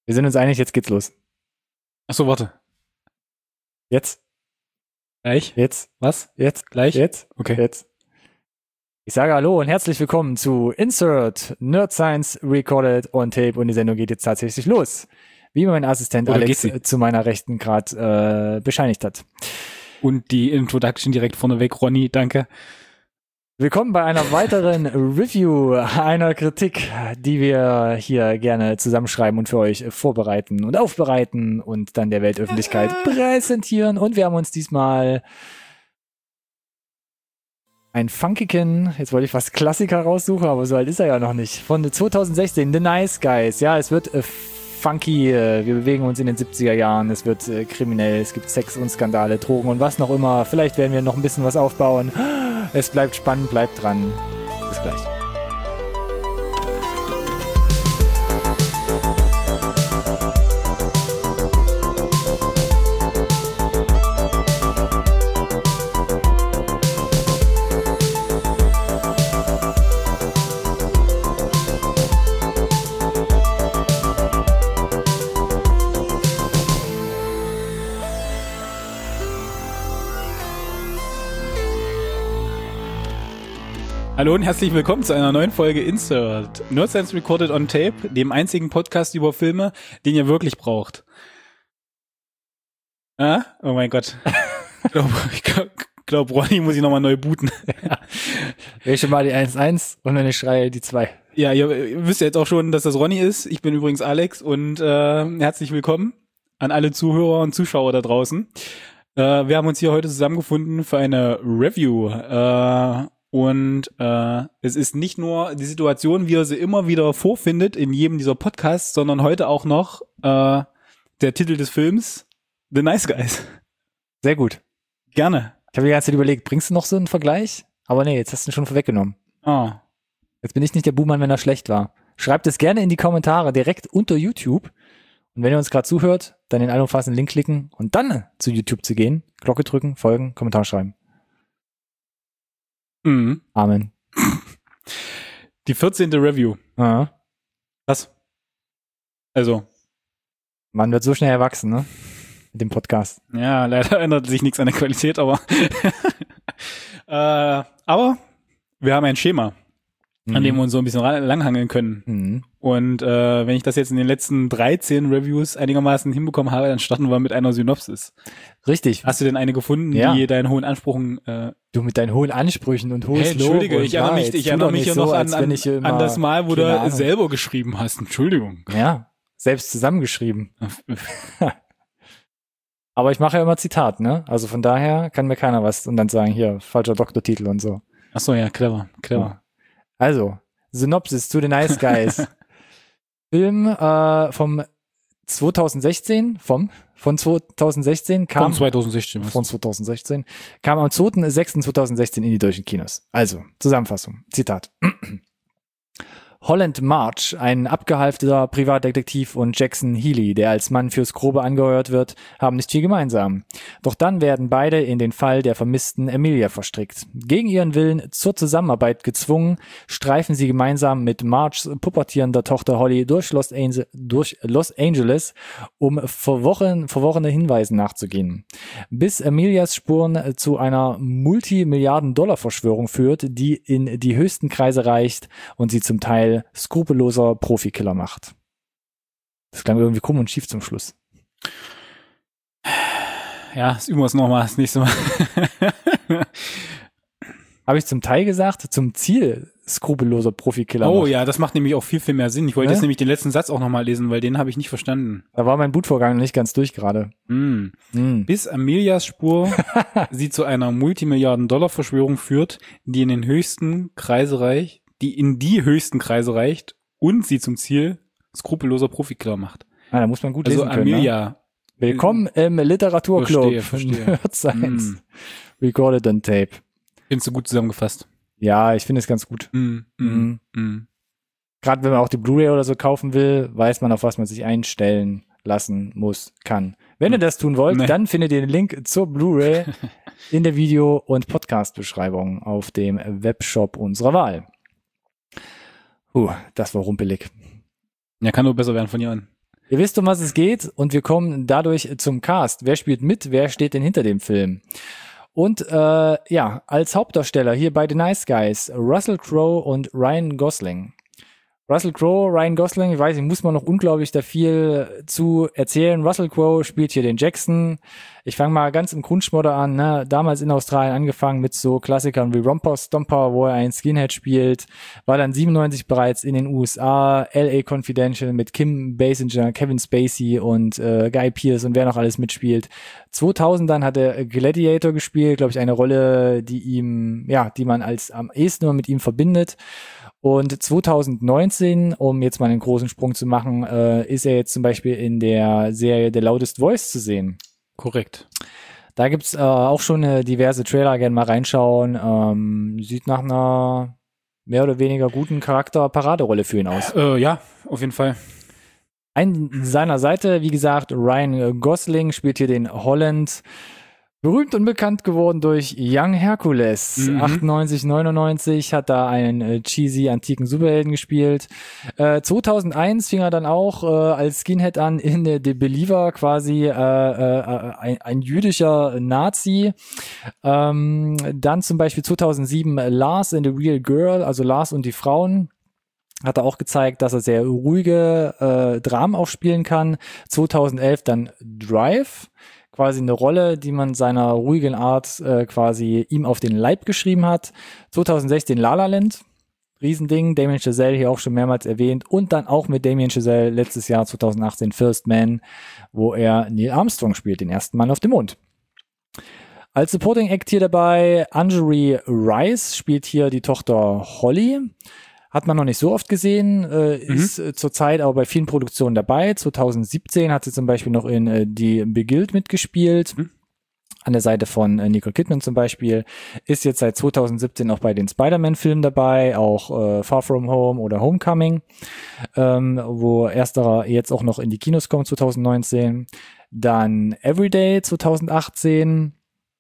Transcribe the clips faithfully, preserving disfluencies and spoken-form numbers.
Wir sind uns einig, jetzt geht's los. Achso, warte. Jetzt? Gleich? Jetzt? Was? Jetzt? Gleich? Jetzt? Okay. Jetzt. Ich sage Hallo und herzlich willkommen zu Insert Nerd Science Recorded on Tape und die Sendung geht jetzt tatsächlich los. Wie mein Assistent Oder Alex zu meiner Rechten gerade äh, bescheinigt hat. Und die Introduction direkt vorneweg, Ronny, danke. Willkommen bei einer weiteren Review, einer Kritik, die wir hier gerne zusammenschreiben und für euch vorbereiten und aufbereiten und dann der Weltöffentlichkeit präsentieren. Und wir haben uns diesmal ein funkigen, jetzt wollte ich fast Klassiker raussuchen, aber so alt ist er ja noch nicht, von zwanzig sechzehn, The Nice Guys. Ja, es wird äh, funky, äh, wir bewegen uns in den siebziger Jahren, es wird äh, kriminell, es gibt Sex und Skandale, Drogen und was noch immer. Vielleicht werden wir noch ein bisschen was aufbauen. Es bleibt spannend, bleibt dran. Bis gleich. Hallo und herzlich willkommen zu einer neuen Folge Insert Nerd Science Recorded on Tape, dem einzigen Podcast über Filme, den ihr wirklich braucht. Ah? Oh mein Gott. Ich glaube, glaub, glaub, Ronny muss ich nochmal neu booten. Ja. Welche mal die eins eins und wenn ich schreie, die zwei. Ja, ihr, ihr wisst ja jetzt auch schon, dass das Ronny ist. Ich bin übrigens Alex und äh, herzlich willkommen an alle Zuhörer und Zuschauer da draußen. Äh, wir haben uns hier heute zusammengefunden für eine Review. Äh, Und äh, es ist nicht nur die Situation, wie ihr sie immer wieder vorfindet in jedem dieser Podcasts, sondern heute auch noch äh, der Titel des Films, The Nice Guys. Sehr gut. Gerne. Ich habe die ganze Zeit überlegt, bringst du noch so einen Vergleich? Aber nee, jetzt hast du ihn schon vorweggenommen. Ah. Jetzt bin ich nicht der Buhmann, wenn er schlecht war. Schreibt es gerne in die Kommentare direkt unter YouTube. Und wenn ihr uns gerade zuhört, dann den allumfassenden Link klicken und dann zu YouTube zu gehen, Glocke drücken, folgen, Kommentar schreiben. Mhm. Amen. Die vierzehnte Review. Aha. Was? Also. Man wird so schnell erwachsen, ne? Mit dem Podcast. Ja, leider ändert sich nichts an der Qualität, aber äh, aber wir haben ein Schema, mhm. an dem wir uns so ein bisschen langhangeln können. Mhm. Und äh, wenn ich das jetzt in den letzten dreizehn Reviews einigermaßen hinbekommen habe, dann starten wir mit einer Synopsis. Richtig. Hast du denn eine gefunden, ja. die deinen hohen Ansprüchen... Äh du mit deinen hohen Ansprüchen und hohes hey, Entschuldige, Lob. ich erinnere mich, ich erinnere mich ja noch so, an, an, immer, an das Mal, wo du selber geschrieben hast. Entschuldigung. Ja, selbst zusammengeschrieben. Aber ich mache ja immer Zitat, ne? Also von daher kann mir keiner was und dann sagen, hier, falscher Doktortitel und so. Ach so, ja, clever, clever. Ja. Also, Synopsis zu The Nice Guys. Film äh, vom zwanzig sechzehn, vom, von zwanzig sechzehn kam... Von zwanzig sechzehn. Von zwanzig sechzehn, kam am zweiter sechster zweitausendsechzehn in die deutschen Kinos. Also, Zusammenfassung, Zitat. Holland March, ein abgehalfterter Privatdetektiv, und Jackson Healy, der als Mann fürs Grobe angeheuert wird, haben nicht viel gemeinsam. Doch dann werden beide in den Fall der vermissten Emilia verstrickt. Gegen ihren Willen zur Zusammenarbeit gezwungen, streifen sie gemeinsam mit Marchs pubertierender Tochter Holly durch Los, Ange- durch Los Angeles, um verworren, verworrene Hinweisen nachzugehen. Bis Emilias Spuren zu einer Multimilliarden-Dollar-Verschwörung führt, die in die höchsten Kreise reicht und sie zum Teil skrupelloser Profikiller macht. Das klang irgendwie krumm und schief zum Schluss. Ja, das üben wir es nochmal das nächste Mal. Habe ich zum Teil gesagt, zum Ziel skrupelloser Profikiller Oh macht. ja, das macht nämlich auch viel, viel mehr Sinn. Ich wollte ne? jetzt nämlich den letzten Satz auch nochmal lesen, weil den habe ich nicht verstanden. Da war mein Bootvorgang noch nicht ganz durch gerade. Mm. Mm. Bis Emilias Spur sie zu einer Multimilliarden-Dollar-Verschwörung führt, die in den höchsten Kreise reicht, die in die höchsten Kreise reicht und sie zum Ziel skrupelloser Profikiller macht. Ah, da muss man gut also lesen können. Amelia. Ne? Willkommen im Literaturclub. Verstehe, verstehe. Nerd Science. Mm. Recorded on Tape. Findest du gut zusammengefasst? Ja, ich finde es ganz gut. Mm, mm, Mhm. mm. Gerade wenn man auch die Blu-ray oder so kaufen will, weiß man, auf was man sich einstellen lassen muss, kann. Wenn ihr das tun wollt, Nee. dann findet ihr den Link zur Blu-ray in der Video- und Podcast-Beschreibung auf dem Webshop unserer Wahl. Uh, das war rumpelig. Ja, kann nur besser werden von hier an. Ihr wisst, um was es geht und wir kommen dadurch zum Cast. Wer spielt mit? Wer steht denn hinter dem Film? Und äh, ja, als Hauptdarsteller hier bei The Nice Guys Russell Crowe und Ryan Gosling. Russell Crowe, Ryan Gosling, ich weiß nicht, muss man noch unglaublich da viel zu erzählen. Russell Crowe spielt hier den Jackson. Ich fange mal ganz im Grundschmodder an, ne? Damals in Australien angefangen mit so Klassikern wie Romper Stomper, wo er einen Skinhead spielt. War dann siebenundneunzig bereits in den U S A, L A Confidential mit Kim Basinger, Kevin Spacey und äh, Guy Pearce und wer noch alles mitspielt. zweitausend dann hat er Gladiator gespielt, glaube ich, eine Rolle, die ihm, ja, die man als am ehesten nur mit ihm verbindet. Und zwanzig neunzehn, um jetzt mal einen großen Sprung zu machen, äh, ist er jetzt zum Beispiel in der Serie The Loudest Voice zu sehen. Korrekt. Da gibt's äh, auch schon äh, diverse Trailer, gerne mal reinschauen. Ähm, sieht nach einer mehr oder weniger guten Charakter-Paraderolle für ihn aus. Äh, ja, auf jeden Fall. An seiner Seite, wie gesagt, Ryan Gosling spielt hier den Holland. Berühmt und bekannt geworden durch Young Hercules. Mhm. achtundneunzig, neunundneunzig hat da einen äh, cheesy antiken Superhelden gespielt. Äh, zweitausendeins fing er dann auch äh, als Skinhead an in äh, The Believer, quasi äh, äh, ein, ein jüdischer Nazi. Ähm, dann zum Beispiel zweitausendsieben Lars and the Real Girl, also Lars und die Frauen. Hat er auch gezeigt, dass er sehr ruhige äh, Dramen aufspielen kann. zweitausendelf dann Drive. Quasi eine Rolle, die man seiner ruhigen Art äh, quasi ihm auf den Leib geschrieben hat. zweitausendsechzehn La La Land, Riesending, Damien Chazelle hier auch schon mehrmals erwähnt und dann auch mit Damien Chazelle letztes Jahr zweitausendachtzehn First Man, wo er Neil Armstrong spielt, den ersten Mann auf dem Mond. Als Supporting Act hier dabei Anjali Rice spielt hier die Tochter Holly. Hat man noch nicht so oft gesehen, äh, mhm. ist äh, zurzeit aber bei vielen Produktionen dabei. zweitausendsiebzehn hat sie zum Beispiel noch in äh, Die Beguiled mitgespielt, mhm. an der Seite von äh, Nicole Kidman zum Beispiel. Ist jetzt seit zweitausendsiebzehn auch bei den Spider-Man-Filmen dabei, auch äh, Far From Home oder Homecoming, ähm, wo ersterer jetzt auch noch in die Kinos kommt, zweitausendneunzehn. Dann Everyday zweitausendachtzehn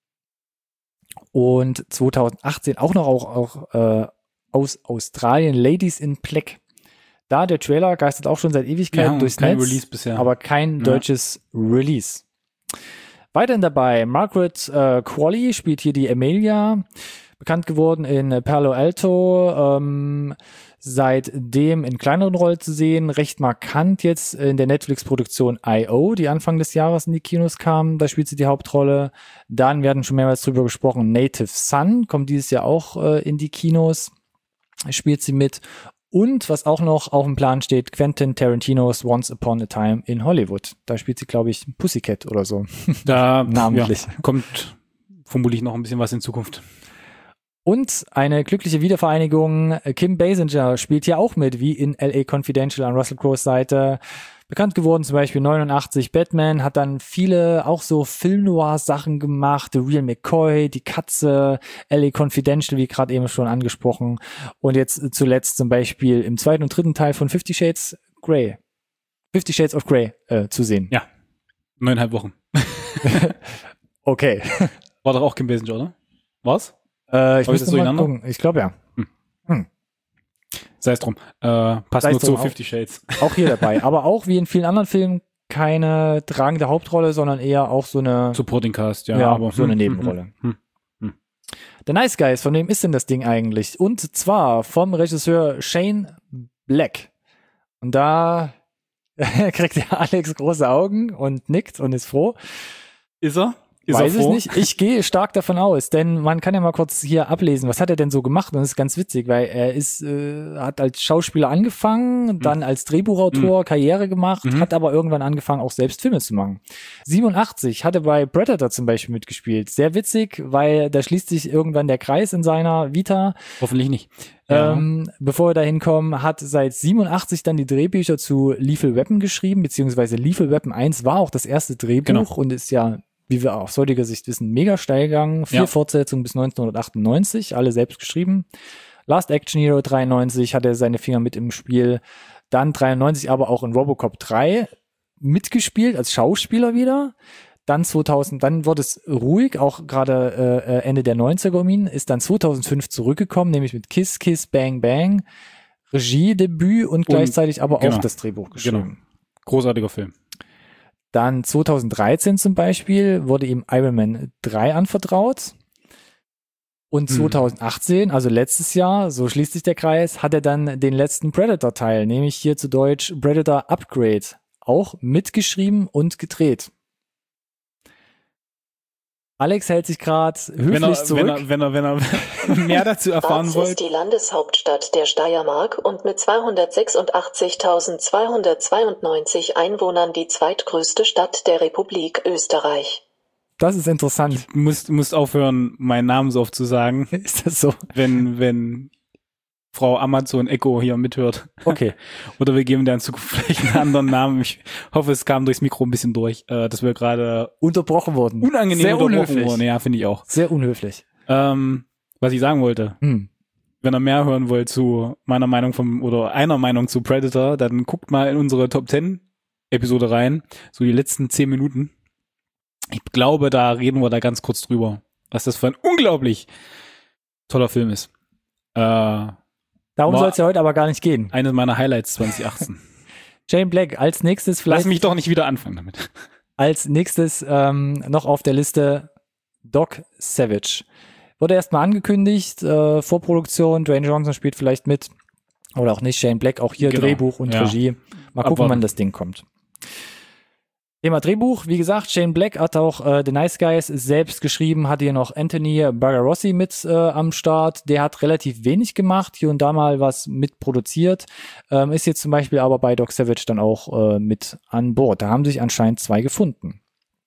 und zweitausendachtzehn auch noch auch, auch äh, aus Australien, Ladies in Black. Da der Trailer geistert auch schon seit Ewigkeiten ja, durchs kein Netz, Release bisher. aber kein ja. deutsches Release. Weiterhin dabei, Margaret äh, Qualley spielt hier die Amelia, bekannt geworden in Palo Alto, ähm, seitdem in kleineren Rollen zu sehen, recht markant jetzt in der Netflix-Produktion I O, die Anfang des Jahres in die Kinos kam, da spielt sie die Hauptrolle. Dann werden schon mehrmals drüber gesprochen, Native Son kommt dieses Jahr auch äh, in die Kinos, spielt sie mit. Und was auch noch auf dem Plan steht, Quentin Tarantinos Once Upon a Time in Hollywood. Da spielt sie, glaube ich, Pussycat oder so. Da namentlich. Ja, kommt vermutlich noch ein bisschen was in Zukunft. Und eine glückliche Wiedervereinigung. Kim Basinger spielt hier auch mit, wie in L A Confidential an Russell Crowes Seite. Bekannt geworden zum Beispiel neunundachtzig Batman, hat dann viele auch so Film-Noir-Sachen gemacht, The Real McCoy, Die Katze, L A Confidential, wie gerade eben schon angesprochen. Und jetzt zuletzt zum Beispiel im zweiten und dritten Teil von Fifty Shades Grey. Fifty Shades of Grey äh, zu sehen. Ja, neuneinhalb Wochen. Okay. War doch auch Kim Basinger, oder? War's? Äh, ich müsste mal gucken. Ich glaube ja. Hm. Hm. Sei es drum. Äh, passt Sei's nur zu drum, Fifty Shades. Auch hier dabei. Aber auch wie in vielen anderen Filmen keine tragende Hauptrolle, sondern eher auch so eine Supporting Cast, ja. ja aber so eine hm, Nebenrolle. Hm, hm, hm. The Nice Guys, von wem ist denn das Ding eigentlich? Und zwar vom Regisseur Shane Black. Und da kriegt ja Alex große Augen und nickt und ist froh. Ist er? Ist Weiß er froh? ich nicht. Ich gehe stark davon aus, denn man kann ja mal kurz hier ablesen, was hat er denn so gemacht? Und das ist ganz witzig, weil er ist, äh, hat als Schauspieler angefangen, dann als Drehbuchautor mhm. Karriere gemacht, Mhm. hat aber irgendwann angefangen, auch selbst Filme zu machen. siebenundachtzig hatte bei Predator zum Beispiel mitgespielt. Sehr witzig, weil da schließt sich irgendwann der Kreis in seiner Vita. Hoffentlich nicht. Ja. Ähm, bevor wir da hinkommen, hat seit siebenundachtzig dann die Drehbücher zu Lethal Weapon geschrieben, beziehungsweise Lethal Weapon eins war auch das erste Drehbuch Genau. und ist ja, wie wir aus heutiger Sicht wissen, mega steil gegangen. Vier Ja. Fortsetzungen bis neunzehnhundertachtundneunzig, alle selbst geschrieben. Last Action Hero dreiundneunzig hatte er seine Finger mit im Spiel. Dann dreiundneunzig aber auch in Robocop drei mitgespielt, als Schauspieler wieder. Dann zweitausend, dann wurde es ruhig, auch gerade äh, Ende der neunziger um ihn, ist dann zweitausendfünf zurückgekommen, nämlich mit Kiss, Kiss, Bang, Bang, Regiedebüt und gleichzeitig aber genau. auch das Drehbuch geschrieben. Großartiger Film. Dann zweitausenddreizehn zum Beispiel wurde ihm Iron Man drei anvertraut. Und zweitausendachtzehn, also letztes Jahr, so schließt sich der Kreis, hat er dann den letzten Predator-Teil, nämlich hier zu Deutsch Predator Upgrade, auch mitgeschrieben und gedreht. Alex hält sich gerade höflich wenn er, zurück. Wenn er, wenn er, wenn er mehr dazu erfahren Graz wollt. ist die Landeshauptstadt der Steiermark und mit zweihundertsechsundachtzigtausendzweihundertzweiundneunzig Einwohnern die zweitgrößte Stadt der Republik Österreich. Das ist interessant. Du musst, musst aufhören, meinen Namen so oft zu sagen. Ist das so? Wenn, wenn Frau Amazon Echo hier mithört. Okay. Oder wir geben der in Zukunft vielleicht einen anderen Namen. Ich hoffe, es kam durchs Mikro ein bisschen durch, äh, dass wir gerade unterbrochen wurden. Unangenehm Sehr unterbrochen unhöflich. wurden. Ja, finde ich auch. Sehr unhöflich. Ähm, was ich sagen wollte. Hm. Wenn ihr mehr hören wollt zu meiner Meinung vom, oder einer Meinung zu Predator, dann guckt mal in unsere Top zehn Episode rein. So die letzten zehn Minuten. Ich glaube, da reden wir da ganz kurz drüber, was das für ein unglaublich toller Film ist. Äh, Darum soll es ja heute aber gar nicht gehen. Eines meiner Highlights zwanzig achtzehn. Jane Black, als nächstes vielleicht... Lass mich doch nicht wieder anfangen damit. Als nächstes ähm, noch auf der Liste Doc Savage. Wurde erstmal angekündigt, äh, Vorproduktion, Dwayne Johnson spielt vielleicht mit. Oder auch nicht, Shane Black, auch hier Genau. Drehbuch und Ja. Regie. Mal gucken, Abwarten. wann das Ding kommt. Thema Drehbuch, wie gesagt, Shane Black hat auch äh, The Nice Guys selbst geschrieben, hat hier noch Anthony Bagarossi mit äh, am Start. Der hat relativ wenig gemacht, hier und da mal was mitproduziert, ähm, ist jetzt zum Beispiel aber bei Doc Savage dann auch äh, mit an Bord. Da haben sich anscheinend zwei gefunden.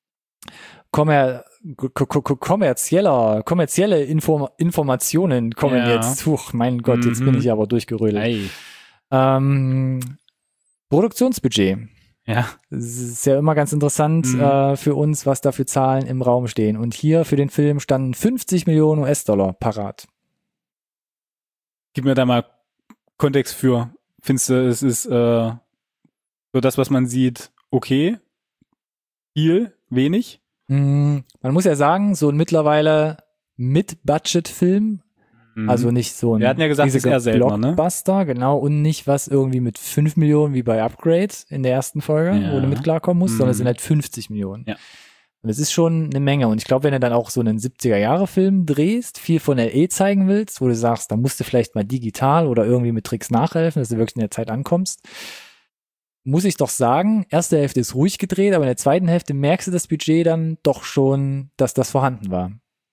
Kommer ko- ko- ko- kommerzieller, kommerzielle Inform Informationen kommen Ja. jetzt. Huch, mein Gott, jetzt Mhm. bin ich aber durchgerödelt. Ei. Ähm, Produktionsbudget. Ja. Es ist ja immer ganz interessant Mhm. äh, für uns, was da für Zahlen im Raum stehen. Und hier für den Film standen fünfzig Millionen U S-Dollar parat. Gib mir da mal Kontext für. Findest du, es ist äh, so das, was man sieht, okay? Viel? Wenig? Mm, man muss ja sagen, so ein mittlerweile Mit-Budget-Film, Mhm. also nicht so ein Wir hatten ja gesagt, riesiger ist eher seltener, ne? Blockbuster, genau, und nicht was irgendwie mit fünf Millionen wie bei Upgrade in der ersten Folge, Ja. wo du mit klarkommen musst, Mhm. sondern es sind halt fünfzig Millionen. Ja. Und das ist schon eine Menge. Und ich glaube, wenn du dann auch so einen siebziger-Jahre-Film drehst, viel von L A zeigen willst, wo du sagst, da musst du vielleicht mal digital oder irgendwie mit Tricks nachhelfen, dass du wirklich in der Zeit ankommst, muss ich doch sagen, erste Hälfte ist ruhig gedreht, aber in der zweiten Hälfte merkst du das Budget dann doch schon, dass das vorhanden war.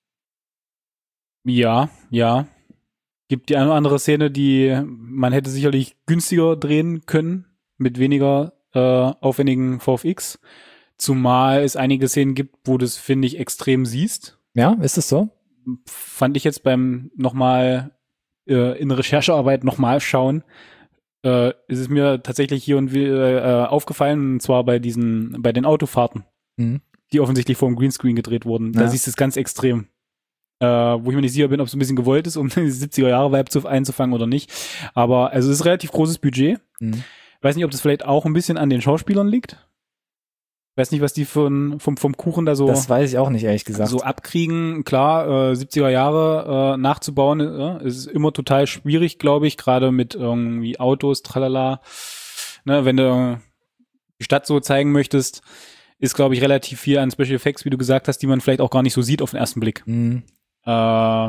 Ja, ja. Gibt die eine oder andere Szene, die man hätte sicherlich günstiger drehen können, mit weniger äh, aufwendigen V F X. Zumal es einige Szenen gibt, wo du es, finde ich, extrem siehst. Ja, ist es so? Fand ich jetzt beim nochmal äh, in Recherchearbeit nochmal schauen, äh, ist es mir tatsächlich hier und wieder äh, aufgefallen, und zwar bei diesen, bei den Autofahrten, Mhm. die offensichtlich vor dem Greenscreen gedreht wurden. Da Ja. siehst du es ganz extrem. Äh, wo ich mir nicht sicher bin, ob es ein bisschen gewollt ist, um die siebziger-Jahre-Vibe zu, einzufangen oder nicht. Aber also es ist relativ großes Budget. Mhm. Weiß nicht, ob das vielleicht auch ein bisschen an den Schauspielern liegt. Weiß nicht, was die von, vom, vom Kuchen da so, Das weiß ich auch nicht, ehrlich gesagt. so abkriegen. Klar, äh, siebziger Jahre äh, nachzubauen, äh, ist immer total schwierig, glaube ich, gerade mit irgendwie Autos, tralala. Ne, wenn du die Stadt so zeigen möchtest, ist, glaube ich, relativ viel an Special Effects, wie du gesagt hast, die man vielleicht auch gar nicht so sieht auf den ersten Blick. Mhm. Äh,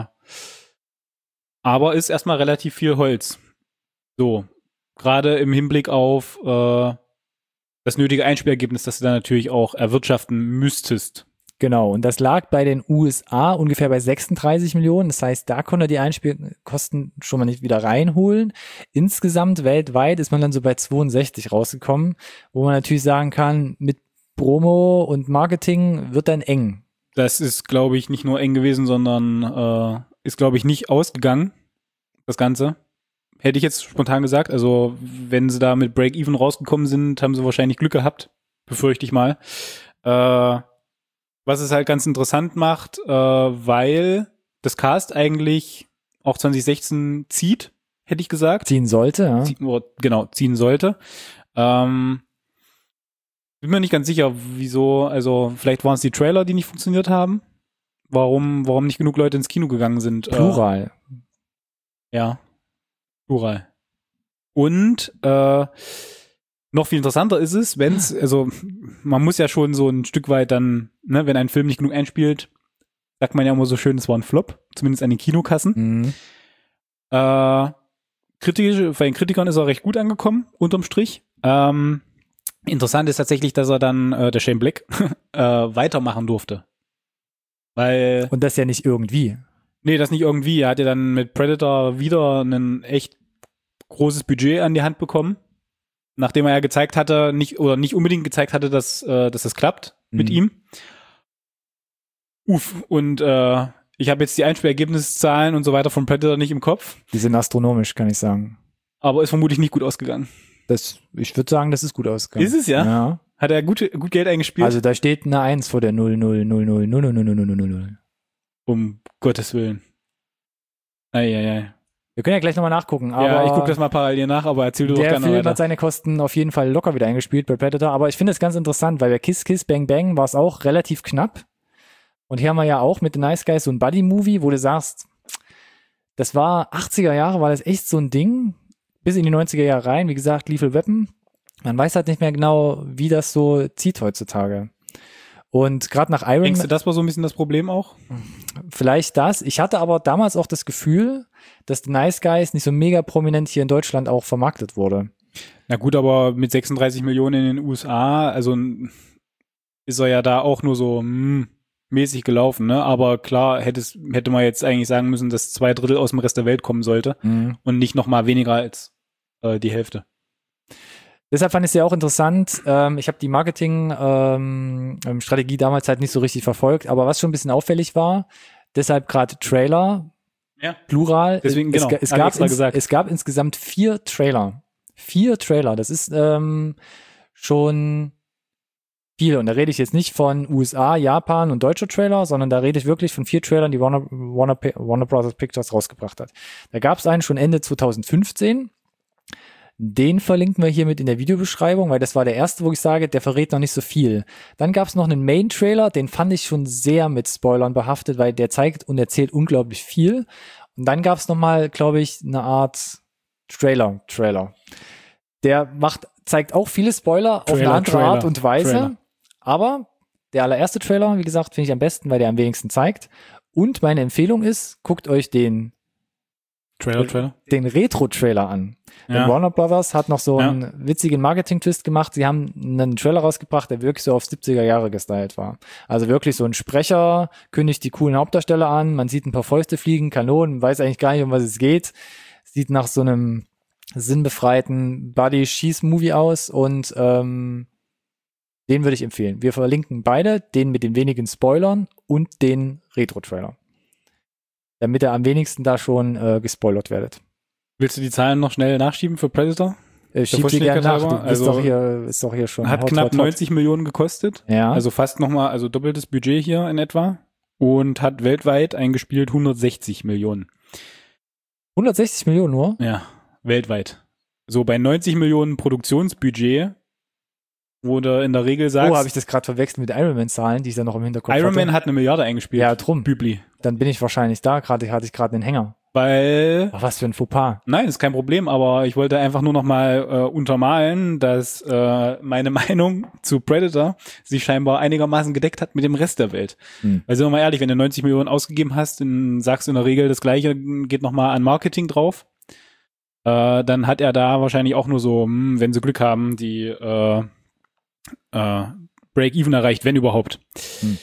aber ist erstmal relativ viel Holz. So, gerade im Hinblick auf äh, das nötige Einspielergebnis, das du dann natürlich auch erwirtschaften müsstest. Genau, und das lag bei den U S A ungefähr bei sechsunddreißig Millionen. Das heißt, da konnte er die Einspielkosten schon mal nicht wieder reinholen. Insgesamt weltweit ist man dann so bei zweiundsechzig rausgekommen, wo man natürlich sagen kann, mit Promo und Marketing wird dann eng. Das ist, glaube ich, nicht nur eng gewesen, sondern äh, ist, glaube ich, nicht ausgegangen, das Ganze. Hätte ich jetzt spontan gesagt. Also, wenn sie da mit Break-Even rausgekommen sind, haben sie wahrscheinlich Glück gehabt, befürchte ich mal. Äh, was es halt ganz interessant macht, äh, weil das Cast eigentlich auch zwanzig sechzehn zieht, hätte ich gesagt. Ziehen sollte, ja. Zie- oder, genau, ziehen sollte. Ähm, bin mir nicht ganz sicher, wieso, also vielleicht waren es die Trailer, die nicht funktioniert haben. Warum, warum nicht genug Leute ins Kino gegangen sind. Plural. Äh, ja. Plural. Und äh, Noch viel interessanter ist es, wenn es, also man muss ja schon so ein Stück weit dann, ne, wenn ein Film nicht genug einspielt, sagt man ja immer so schön, es war ein Flop, zumindest an den Kinokassen. Mhm. Äh, kritisch, bei den Kritikern ist er recht gut angekommen, unterm Strich. Ähm, interessant ist tatsächlich, dass er dann, äh, der Shane Black, äh, weitermachen durfte. Weil. Und das ja nicht irgendwie. Nee, das nicht irgendwie. Er hat ja dann mit Predator wieder ein echt großes Budget an die Hand bekommen. Nachdem er ja gezeigt hatte, nicht, oder nicht unbedingt gezeigt hatte, dass, äh, dass das klappt mhm. mit ihm. Uff, und äh, ich habe jetzt die Einspielergebniszahlen und so weiter von Predator nicht im Kopf. Die sind astronomisch, kann ich sagen. Aber ist vermutlich nicht gut ausgegangen. Das, ich würde sagen, das ist gut ausgegangen. Ist es ja? Ja. Hat er gut, gut Geld eingespielt? Also da steht eine eins vor der null null null null null null null null null null. Um Gottes Willen. Eieiei. Wir können ja gleich nochmal nachgucken. Aber ja, ich gucke das mal parallel nach, aber erzähl du doch gerne weiter. Der Film hat seine Kosten auf jeden Fall locker wieder eingespielt bei Predator. Aber ich finde es ganz interessant, weil bei Kiss Kiss Bang Bang war es auch relativ knapp. Und hier haben wir ja auch mit The Nice Guys so ein Buddy-Movie, wo du sagst, das war achtziger Jahre, war das echt so ein Ding. Bis in die neunziger Jahre rein. Wie gesagt, Lethal Weapon. Man weiß halt nicht mehr genau, wie das so zieht heutzutage. Und gerade nach Iron Man. Denkst du, das war so ein bisschen das Problem auch? Vielleicht das. Ich hatte aber damals auch das Gefühl, dass The Nice Guys nicht so mega prominent hier in Deutschland auch vermarktet wurde. Na gut, aber mit sechsunddreißig Millionen in den U S A, also ist er ja da auch nur so hm, mäßig gelaufen, ne? Aber klar, hätte, es, hätte man jetzt eigentlich sagen müssen, dass zwei Drittel aus dem Rest der Welt kommen sollte mhm. und nicht noch mal weniger als äh, die Hälfte. Deshalb fand ich es ja auch interessant. Ähm, ich habe die Marketing-Strategie ähm, damals halt nicht so richtig verfolgt, aber was schon ein bisschen auffällig war, deshalb gerade Trailer, ja. Plural. Deswegen, es, genau, es, gab ins, gesagt. es gab insgesamt vier Trailer. Vier Trailer, das ist ähm, schon viel. Und da rede ich jetzt nicht von U S A, Japan und deutscher Trailer, sondern da rede ich wirklich von vier Trailern, die Warner, Warner, Warner Bros. Pictures rausgebracht hat. Da gab es einen schon Ende zwanzig fünfzehn. Den verlinken wir hiermit in der Videobeschreibung, weil das war der erste, wo ich sage, der verrät noch nicht so viel. Dann gab es noch einen Main-Trailer, den fand ich schon sehr mit Spoilern behaftet, weil der zeigt und erzählt unglaublich viel. Und dann gab es nochmal, glaube ich, eine Art Trailer-Trailer. Der macht, zeigt auch viele Spoiler Trailer, auf eine andere Trailer, Art und Weise. Trailer. Aber der allererste Trailer, wie gesagt, finde ich am besten, weil der am wenigsten zeigt. Und meine Empfehlung ist, guckt euch den Trailer, Trailer. den Retro-Trailer an. Ja. Denn Warner Brothers hat noch so einen ja. witzigen Marketing-Twist gemacht. Sie haben einen Trailer rausgebracht, der wirklich so auf siebziger Jahre gestylt war. Also wirklich so ein Sprecher kündigt die coolen Hauptdarsteller an, man sieht ein paar Fäuste fliegen, Kanonen, weiß eigentlich gar nicht, um was es geht. Sieht nach so einem sinnbefreiten Buddy-Schieß-Movie aus und ähm, den würde ich empfehlen. Wir verlinken beide, den mit den wenigen Spoilern und den Retro-Trailer. Damit ihr am wenigsten da schon äh, gespoilert werdet. Willst du die Zahlen noch schnell nachschieben für Predator? Äh, schieb sie gerne nach. Du also, doch hier, ist doch hier schon. Hat hot, knapp hot, hot. neunzig Millionen gekostet. Ja. Also fast nochmal, also doppeltes Budget hier in etwa. Und hat weltweit eingespielt hundertsechzig Millionen. hundertsechzig Millionen nur? Ja, weltweit. So bei neunzig Millionen Produktionsbudget, wo du in der Regel sagst... Oh, habe ich das gerade verwechselt mit Iron Man-Zahlen, die ich da noch im Hinterkopf Iron hatte. Man hat eine Milliarde eingespielt. Ja, drum. Bübli. Dann bin ich wahrscheinlich da, gerade hatte ich gerade einen Hänger. Weil... Ach, was für ein Fauxpas. Nein, ist kein Problem, aber ich wollte einfach nur noch mal äh, untermalen, dass äh, meine Meinung zu Predator sich scheinbar einigermaßen gedeckt hat mit dem Rest der Welt. Hm. Weil, sind wir mal ehrlich, wenn du neunzig Millionen ausgegeben hast, dann sagst du in der Regel das Gleiche, geht noch mal an Marketing drauf. Äh, dann hat er da wahrscheinlich auch nur so, mh, wenn sie Glück haben, die äh, äh, Break-Even erreicht, wenn überhaupt. Hm.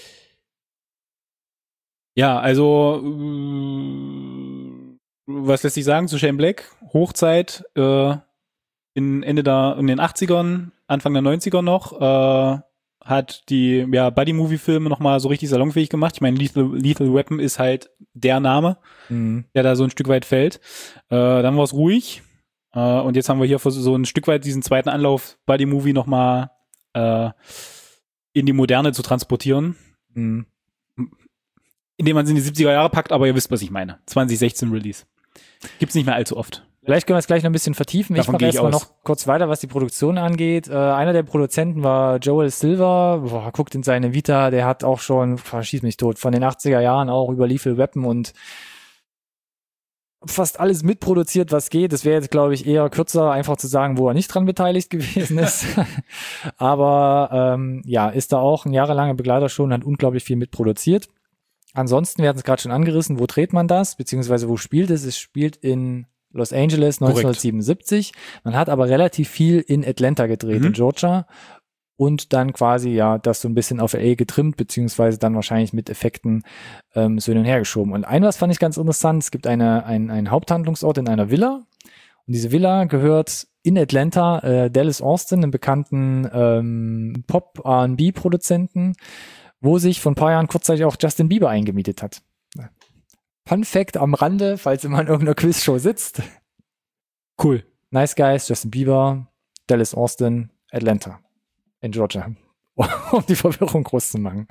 Ja, also äh, was lässt sich sagen zu Shane Black? Hochzeit äh, in Ende der in den achtzigern, Anfang der neunziger noch, äh, hat die ja Buddy-Movie-Filme nochmal so richtig salonfähig gemacht. Ich meine, Lethal, Lethal Weapon ist halt der Name, mhm. der da so ein Stück weit fällt. Äh, dann war es ruhig. Äh, und jetzt haben wir hier so ein Stück weit diesen zweiten Anlauf, Buddy-Movie nochmal äh, in die Moderne zu transportieren. Mhm. Indem man es in die siebziger Jahre packt, aber ihr wisst, was ich meine. zwanzig sechzehn Release. Gibt's nicht mehr allzu oft. Vielleicht können wir es gleich noch ein bisschen vertiefen. Davon ich mache erstmal noch kurz weiter, was die Produktion angeht. Äh, einer der Produzenten war Joel Silver. Boah, guckt in seine Vita, der hat auch schon, boah, schieß mich tot, von den achtziger Jahren auch über Lethal Weapon und fast alles mitproduziert, was geht. Es wäre jetzt, glaube ich, eher kürzer, einfach zu sagen, wo er nicht dran beteiligt gewesen ist. Aber ähm, ja, ist da auch ein jahrelanger Begleiter schon, hat unglaublich viel mitproduziert. Ansonsten, wir hatten es gerade schon angerissen, wo dreht man das, beziehungsweise wo spielt es? Es spielt in Los Angeles neunzehnhundertsiebenundsiebzig. Korrekt. Man hat aber relativ viel in Atlanta gedreht, mhm. in Georgia. Und dann quasi, ja, das so ein bisschen auf L A getrimmt, beziehungsweise dann wahrscheinlich mit Effekten ähm, so hin und her geschoben. Und ein was fand ich ganz interessant, es gibt eine, ein, einen Haupthandlungsort in einer Villa. Und diese Villa gehört in Atlanta äh, Dallas Austin, einem bekannten ähm, Pop-R and B-Produzenten, wo sich vor ein paar Jahren kurzzeitig auch Justin Bieber eingemietet hat. Fun Fact am Rande, falls ihr mal in irgendeiner Quizshow sitzt. Cool. Nice Guys, Justin Bieber, Dallas Austin, Atlanta. In Georgia, um die Verwirrung groß zu machen.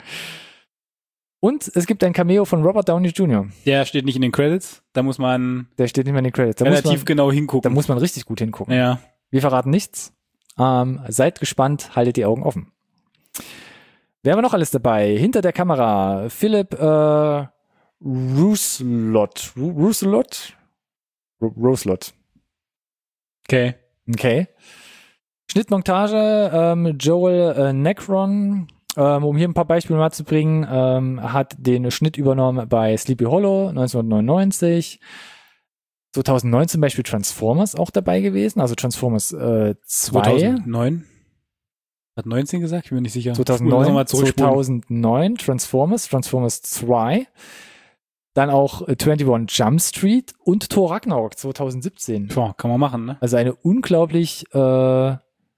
Und es gibt ein Cameo von Robert Downey Junior Der steht nicht in den Credits, da muss man Der steht nicht mehr in den Credits. Da relativ muss man, genau hingucken. Da muss man richtig gut hingucken. Ja. Wir verraten nichts. Ähm, seid gespannt, haltet die Augen offen. Wer haben wir noch alles dabei? Hinter der Kamera Philipp äh, Roselot. Roselot? Roselot. Okay. Okay. Schnittmontage, ähm, Joel äh, Necron, ähm, um hier ein paar Beispiele mal zu bringen, ähm, hat den Schnitt übernommen bei Sleepy Hollow neunzehnhundertneunundneunzig. zweitausendneun zum Beispiel Transformers auch dabei gewesen, also Transformers äh, zwei. zweitausendneun? Hat neunzehn gesagt? Ich bin mir nicht sicher. zweitausendneun, zweitausendneun Transformers, Transformers zwei. Dann auch einundzwanzig Jump Street und Thor Ragnarok zweitausendsiebzehn. Boah, kann man machen, ne? Also eine unglaublich äh,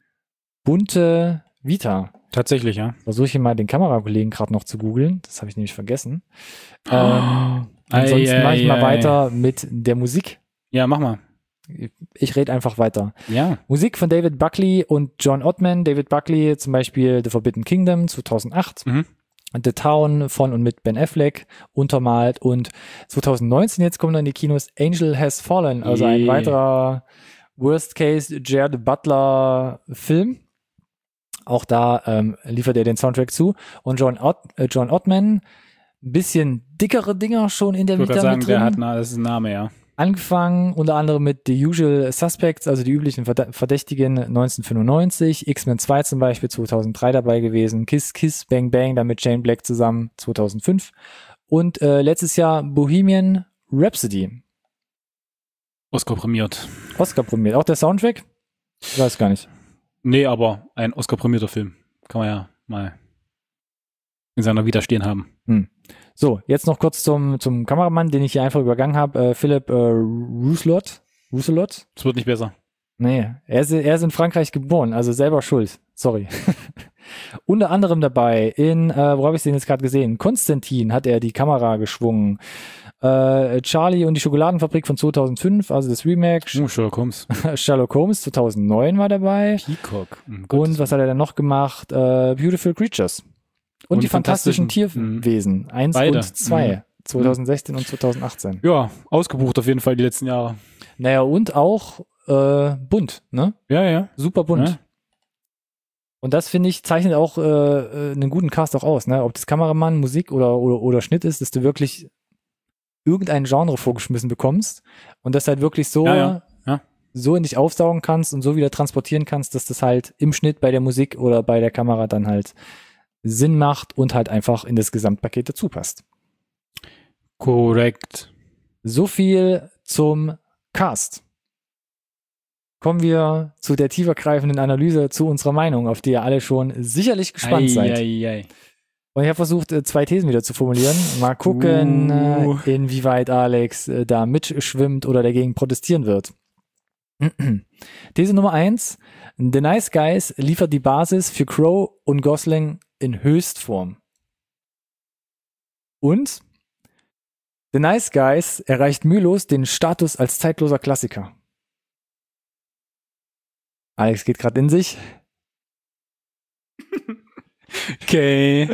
bunte Vita. Tatsächlich, ja. Versuche ich hier mal den Kamerakollegen gerade noch zu googeln. Das habe ich nämlich vergessen. Oh. Ähm, ansonsten mache ich mal weiter mit der Musik. Ja, mach mal. Ich rede einfach weiter. Ja. Musik von David Buckley und John Ottman. David Buckley zum Beispiel The Forbidden Kingdom zweitausendacht. Mhm. The Town von und mit Ben Affleck untermalt. Und zweitausendneunzehn jetzt kommt dann in die Kinos Angel Has Fallen. Also ein weiterer Worst-Case Jared Butler Film. Auch da ähm, liefert er den Soundtrack zu. Und John, Ott, äh, John Ottman, ein bisschen dickere Dinger schon in der Vita mit drin. Ich würde sagen, der hat na, das ist ein Name, ja. Angefangen unter anderem mit The Usual Suspects, also die üblichen Verdächtigen neunzehnhundertfünfundneunzig, X-Men zwei zum Beispiel zweitausenddrei dabei gewesen, Kiss Kiss Bang Bang, dann mit Jane Black zusammen zweitausendfünf und äh, letztes Jahr Bohemian Rhapsody. Oscar prämiert. Oscar prämiert. Auch der Soundtrack? Ich weiß gar nicht. Nee, aber ein Oscar-prämierter Film. Kann man ja mal in seiner Vita stehen haben. Hm. So, jetzt noch kurz zum, zum Kameramann, den ich hier einfach übergangen habe. Äh, Philipp äh, Roselot. Roselot? Es wird nicht besser. Nee, er ist, er ist in Frankreich geboren, also selber schuld. Sorry. Unter anderem dabei in, äh, wo habe ich den jetzt gerade gesehen? Konstantin hat er die Kamera geschwungen. Äh, Charlie und die Schokoladenfabrik von zweitausendfünf, also das Remake. Oh, Sherlock Holmes. Sherlock Holmes zweitausendneun war dabei. Peacock. Um und was hat er denn noch gemacht? Äh, Beautiful Creatures. Und, und die fantastischen, fantastischen Tierwesen. Eins Beide. und zwei. Mhm. zweitausendsechzehn und zweitausendachtzehn. Ja, ausgebucht auf jeden Fall die letzten Jahre. Naja, und auch äh, bunt, ne? Ja, ja. Super bunt. Ja. Und das, finde ich, zeichnet auch äh, einen guten Cast auch aus, ne? Ob das Kameramann, Musik oder, oder, oder Schnitt ist, dass du wirklich irgendein Genre vorgeschmissen bekommst und das halt wirklich so, ja, ja. Ja. so in dich aufsaugen kannst und so wieder transportieren kannst, dass das halt im Schnitt bei der Musik oder bei der Kamera dann halt Sinn macht und halt einfach in das Gesamtpaket dazu passt. Korrekt. So viel zum Cast. Kommen wir zu der tiefergreifenden Analyse zu unserer Meinung, auf die ihr alle schon sicherlich gespannt ei, seid. Ei, ei. Und ich habe versucht, zwei Thesen wieder zu formulieren. Mal gucken, uh. inwieweit Alex da mitschwimmt oder dagegen protestieren wird. These Nummer eins. The Nice Guys liefert die Basis für Crow und Gosling in Höchstform. Und The Nice Guys erreicht mühelos den Status als zeitloser Klassiker. Alex geht gerade in sich. Okay.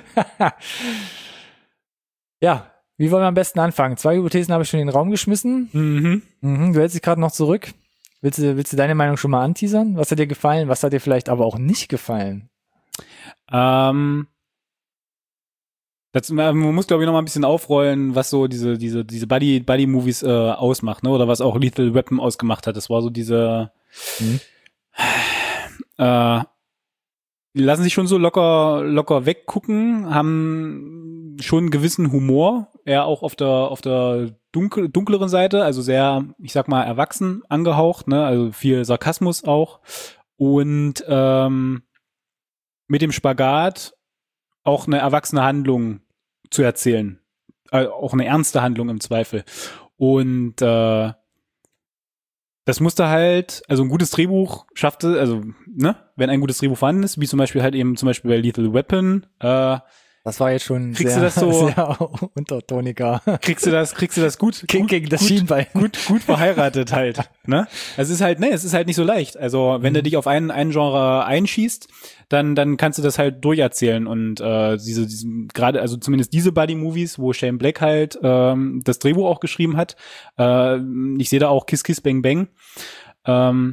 Ja, wie wollen wir am besten anfangen? Zwei Hypothesen habe ich schon in den Raum geschmissen. Mhm. Mhm, du hältst dich gerade noch zurück. Willst du, willst du deine Meinung schon mal anteasern? Was hat dir gefallen? Was hat dir vielleicht aber auch nicht gefallen? Ähm, Das, man muss, glaube ich, noch mal ein bisschen aufrollen, was so diese diese diese Buddy Buddy Movies äh, ausmacht, ne? Oder was auch Lethal Weapon ausgemacht hat. Das war so diese mhm. äh, die lassen sich schon so locker locker weggucken, haben schon einen gewissen Humor, eher auch auf der auf der dunkel, dunkleren Seite, also sehr, ich sag mal, erwachsen angehaucht, ne? Also viel Sarkasmus auch und ähm, mit dem Spagat auch eine erwachsene Handlung zu erzählen. Also auch eine ernste Handlung im Zweifel. Und äh, das musste halt, also ein gutes Drehbuch schaffte, also, ne, wenn ein gutes Drehbuch vorhanden ist, wie zum Beispiel halt eben zum Beispiel bei Lethal Weapon, äh, das war jetzt schon kriegst sehr, du das so, sehr untertoniger. Kriegst du das, kriegst du das gut, Kick gut, gegen das gut, Schienbein. Gut, gut verheiratet halt, ne? Es ist halt, ne, es ist halt nicht so leicht. Also, wenn mhm. du dich auf einen, einen Genre einschießt, dann, dann kannst du das halt durcherzählen und, äh, diese, diesen, gerade, also zumindest diese Buddy-Movies, wo Shane Black halt, ähm, das Drehbuch auch geschrieben hat, äh, ich sehe da auch Kiss Kiss Bang Bang, ähm,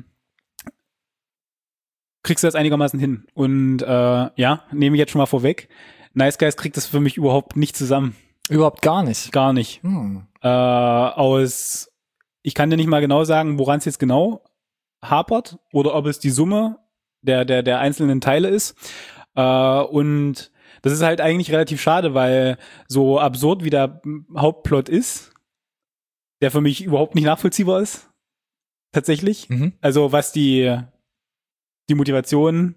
kriegst du das einigermaßen hin. Und, äh, ja, nehme ich jetzt schon mal vorweg. Nice Guys kriegt das für mich überhaupt nicht zusammen. Überhaupt gar nicht? Gar nicht. Hm. Äh, aus, ich kann dir nicht mal genau sagen, woran es jetzt genau hapert oder ob es die Summe der, der, der einzelnen Teile ist. Äh, und das ist halt eigentlich relativ schade, weil so absurd wie der Hauptplot ist, der für mich überhaupt nicht nachvollziehbar ist. Tatsächlich. Mhm. Also was die, die Motivation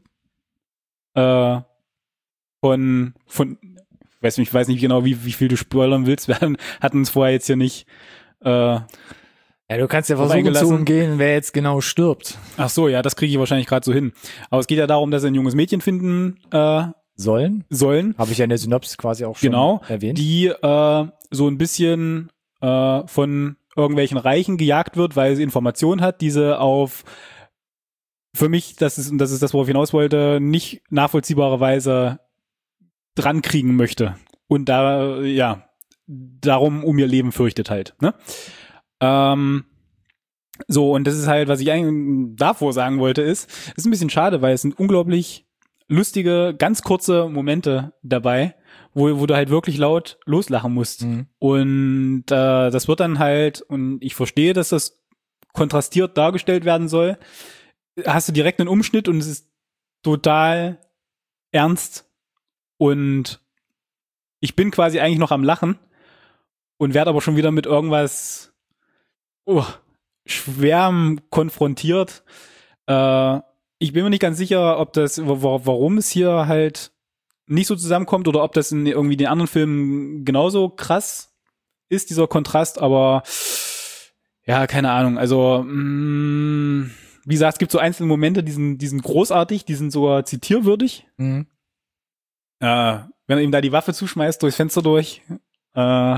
äh, von, von, ich weiß nicht, ich weiß nicht genau, wie, wie viel du spoilern willst. Wir hatten uns vorher jetzt hier nicht, äh, ja, du kannst ja versuchen zu umgehen, wer jetzt genau stirbt. Ach so, ja, das kriege ich wahrscheinlich gerade so hin. Aber es geht ja darum, dass sie ein junges Mädchen finden, äh, sollen. Sollen. Habe ich ja in der Synopsis quasi auch schon genau, erwähnt. Die, äh, so ein bisschen, äh, von irgendwelchen Reichen gejagt wird, weil sie Informationen hat, die sie auf, für mich, das ist, und das ist das, worauf ich hinaus wollte, nicht nachvollziehbare Weise dran kriegen möchte. Und da, ja, darum um ihr Leben fürchtet halt, ne? Ähm, so, und das ist halt, was ich eigentlich davor sagen wollte, ist, ist ein bisschen schade, weil es sind unglaublich lustige, ganz kurze Momente dabei, wo, wo du halt wirklich laut loslachen musst. Mhm. Und äh, das wird dann halt, und ich verstehe, dass das kontrastiert dargestellt werden soll, hast du direkt einen Umschnitt und es ist total ernst. Und ich bin quasi eigentlich noch am Lachen und werde aber schon wieder mit irgendwas oh, Schwerem konfrontiert. Äh, ich bin mir nicht ganz sicher, ob das, w- warum es hier halt nicht so zusammenkommt oder ob das in irgendwie den anderen Filmen genauso krass ist, dieser Kontrast. Aber ja, keine Ahnung. Also mh, wie gesagt, es gibt so einzelne Momente, die sind, die sind großartig, die sind sogar zitierwürdig. Mhm. Äh, wenn er ihm da die Waffe zuschmeißt, durchs Fenster durch. Äh,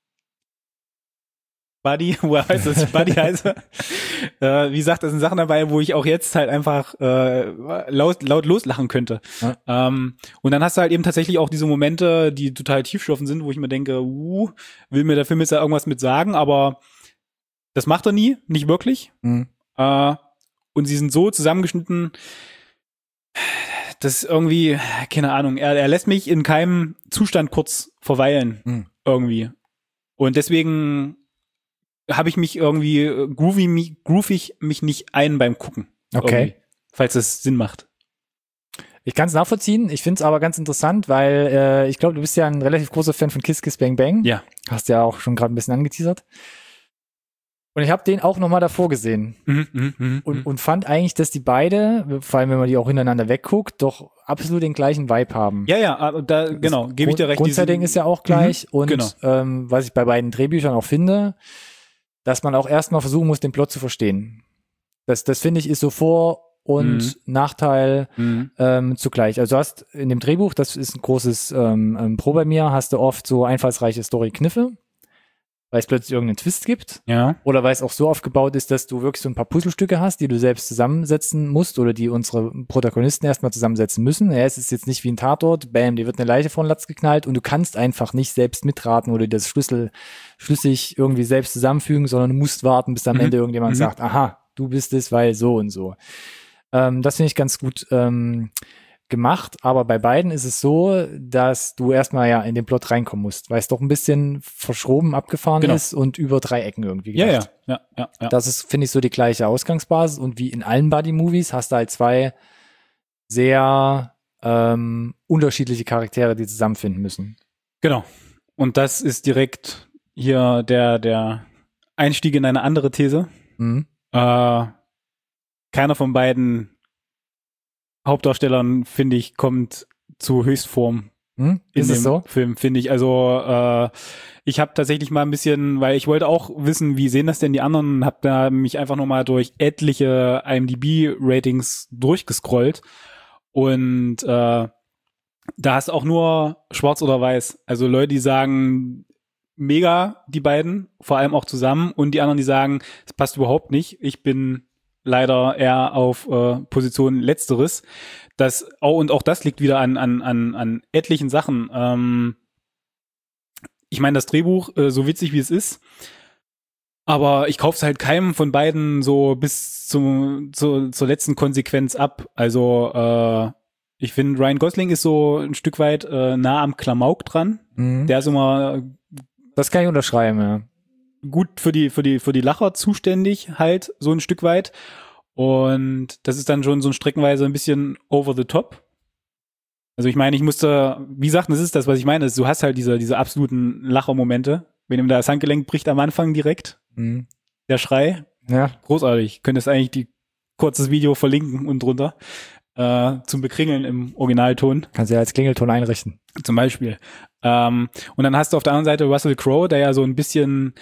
Buddy, woher heißt das? Buddy heißt er. Äh, wie gesagt, das sind Sachen dabei, wo ich auch jetzt halt einfach äh, laut, laut loslachen könnte. Ja. Ähm, und dann hast du halt eben tatsächlich auch diese Momente, die total tiefschürfend sind, wo ich mir denke, uh, will mir der Film jetzt da irgendwas mit sagen, aber das macht er nie, nicht wirklich. Mhm. Äh, und sie sind so zusammengeschnitten, das ist irgendwie, keine Ahnung, er, er lässt mich in keinem Zustand kurz verweilen, hm. irgendwie. Und deswegen habe ich mich irgendwie, groovy, groove ich mich nicht ein beim Gucken. Okay. Falls es Sinn macht. Ich kann es nachvollziehen, ich finde es aber ganz interessant, weil äh, ich glaube, du bist ja ein relativ großer Fan von Kiss Kiss Bang Bang. Ja. Hast ja auch schon gerade ein bisschen angeteasert. Und ich habe den auch nochmal davor gesehen mhm, mh, mh, und, und fand eigentlich, dass die beide, vor allem wenn man die auch hintereinander wegguckt, doch absolut den gleichen Vibe haben. Ja, ja, da, genau, gebe ich dir recht. Grundsetting ist ja auch gleich mhm, und genau. ähm, was ich bei beiden Drehbüchern auch finde, dass man auch erstmal versuchen muss, den Plot zu verstehen. Das, das finde ich ist so Vor- und mhm. Nachteil mhm. ähm, zugleich. Also du hast in dem Drehbuch, das ist ein großes ähm, Pro bei mir, hast du oft so einfallsreiche Story-Kniffe, weil es plötzlich irgendeinen Twist gibt. Ja. Oder weil es auch so aufgebaut ist, dass du wirklich so ein paar Puzzlestücke hast, die du selbst zusammensetzen musst oder die unsere Protagonisten erstmal zusammensetzen müssen. Ja, es ist jetzt nicht wie ein Tatort, bam, dir wird eine Leiche vor den Latz geknallt und du kannst einfach nicht selbst mitraten oder das Schlüssel schlüssig irgendwie selbst zusammenfügen, sondern du musst warten, bis am mhm. Ende irgendjemand mhm. sagt, aha, du bist es, weil so und so. Ähm, das finde ich ganz gut ähm, gemacht, aber bei beiden ist es so, dass du erstmal ja in den Plot reinkommen musst, weil es doch ein bisschen verschroben abgefahren Genau. ist und über drei Ecken irgendwie Ja, gedacht. ja, ja, ja, ja. Das ist, finde ich, so die gleiche Ausgangsbasis und wie in allen Buddy-Movies hast du halt zwei sehr ähm, unterschiedliche Charaktere, die zusammenfinden müssen. Genau. Und das ist direkt hier der, der Einstieg in eine andere These. Mhm. Äh, keiner von beiden Hauptdarstellern, finde ich, kommt zu Höchstform Hm? in Ist dem es so? Film, finde ich. Also äh, ich habe tatsächlich mal ein bisschen, weil ich wollte auch wissen, wie sehen das denn die anderen, habe da mich einfach nochmal durch etliche I M D B-Ratings durchgescrollt und äh, da hast du auch nur schwarz oder weiß. Also Leute, die sagen, mega, die beiden, vor allem auch zusammen, und die anderen, die sagen, es passt überhaupt nicht. Ich bin leider eher auf äh, Position Letzteres. Das, oh, und auch das liegt wieder an, an, an, an etlichen Sachen. Ähm, ich meine, das Drehbuch, äh, so witzig wie es ist, aber ich kaufe es halt keinem von beiden so bis zum, zu, zur letzten Konsequenz ab. Also äh, ich finde, Ryan Gosling ist so ein Stück weit äh, nah am Klamauk dran. Mhm. Der ist immer Das kann ich unterschreiben, ja. gut für die für die für die Lacher zuständig, halt so ein Stück weit, und das ist dann schon so ein streckenweise ein bisschen over the top. Also ich meine, ich musste, wie gesagt, das ist das, was ich meine, ist, du hast halt diese diese absoluten Lachermomente, wenn ihm da das Handgelenk bricht am Anfang direkt, Mhm. der Schrei, Ja, großartig. Könntest eigentlich die kurzes Video verlinken und drunter äh, zum Bekringeln im Originalton. kannst du ja als Klingelton einrichten. Zum Beispiel. Ähm, und dann hast du auf der anderen Seite Russell Crowe, der ja so ein bisschen,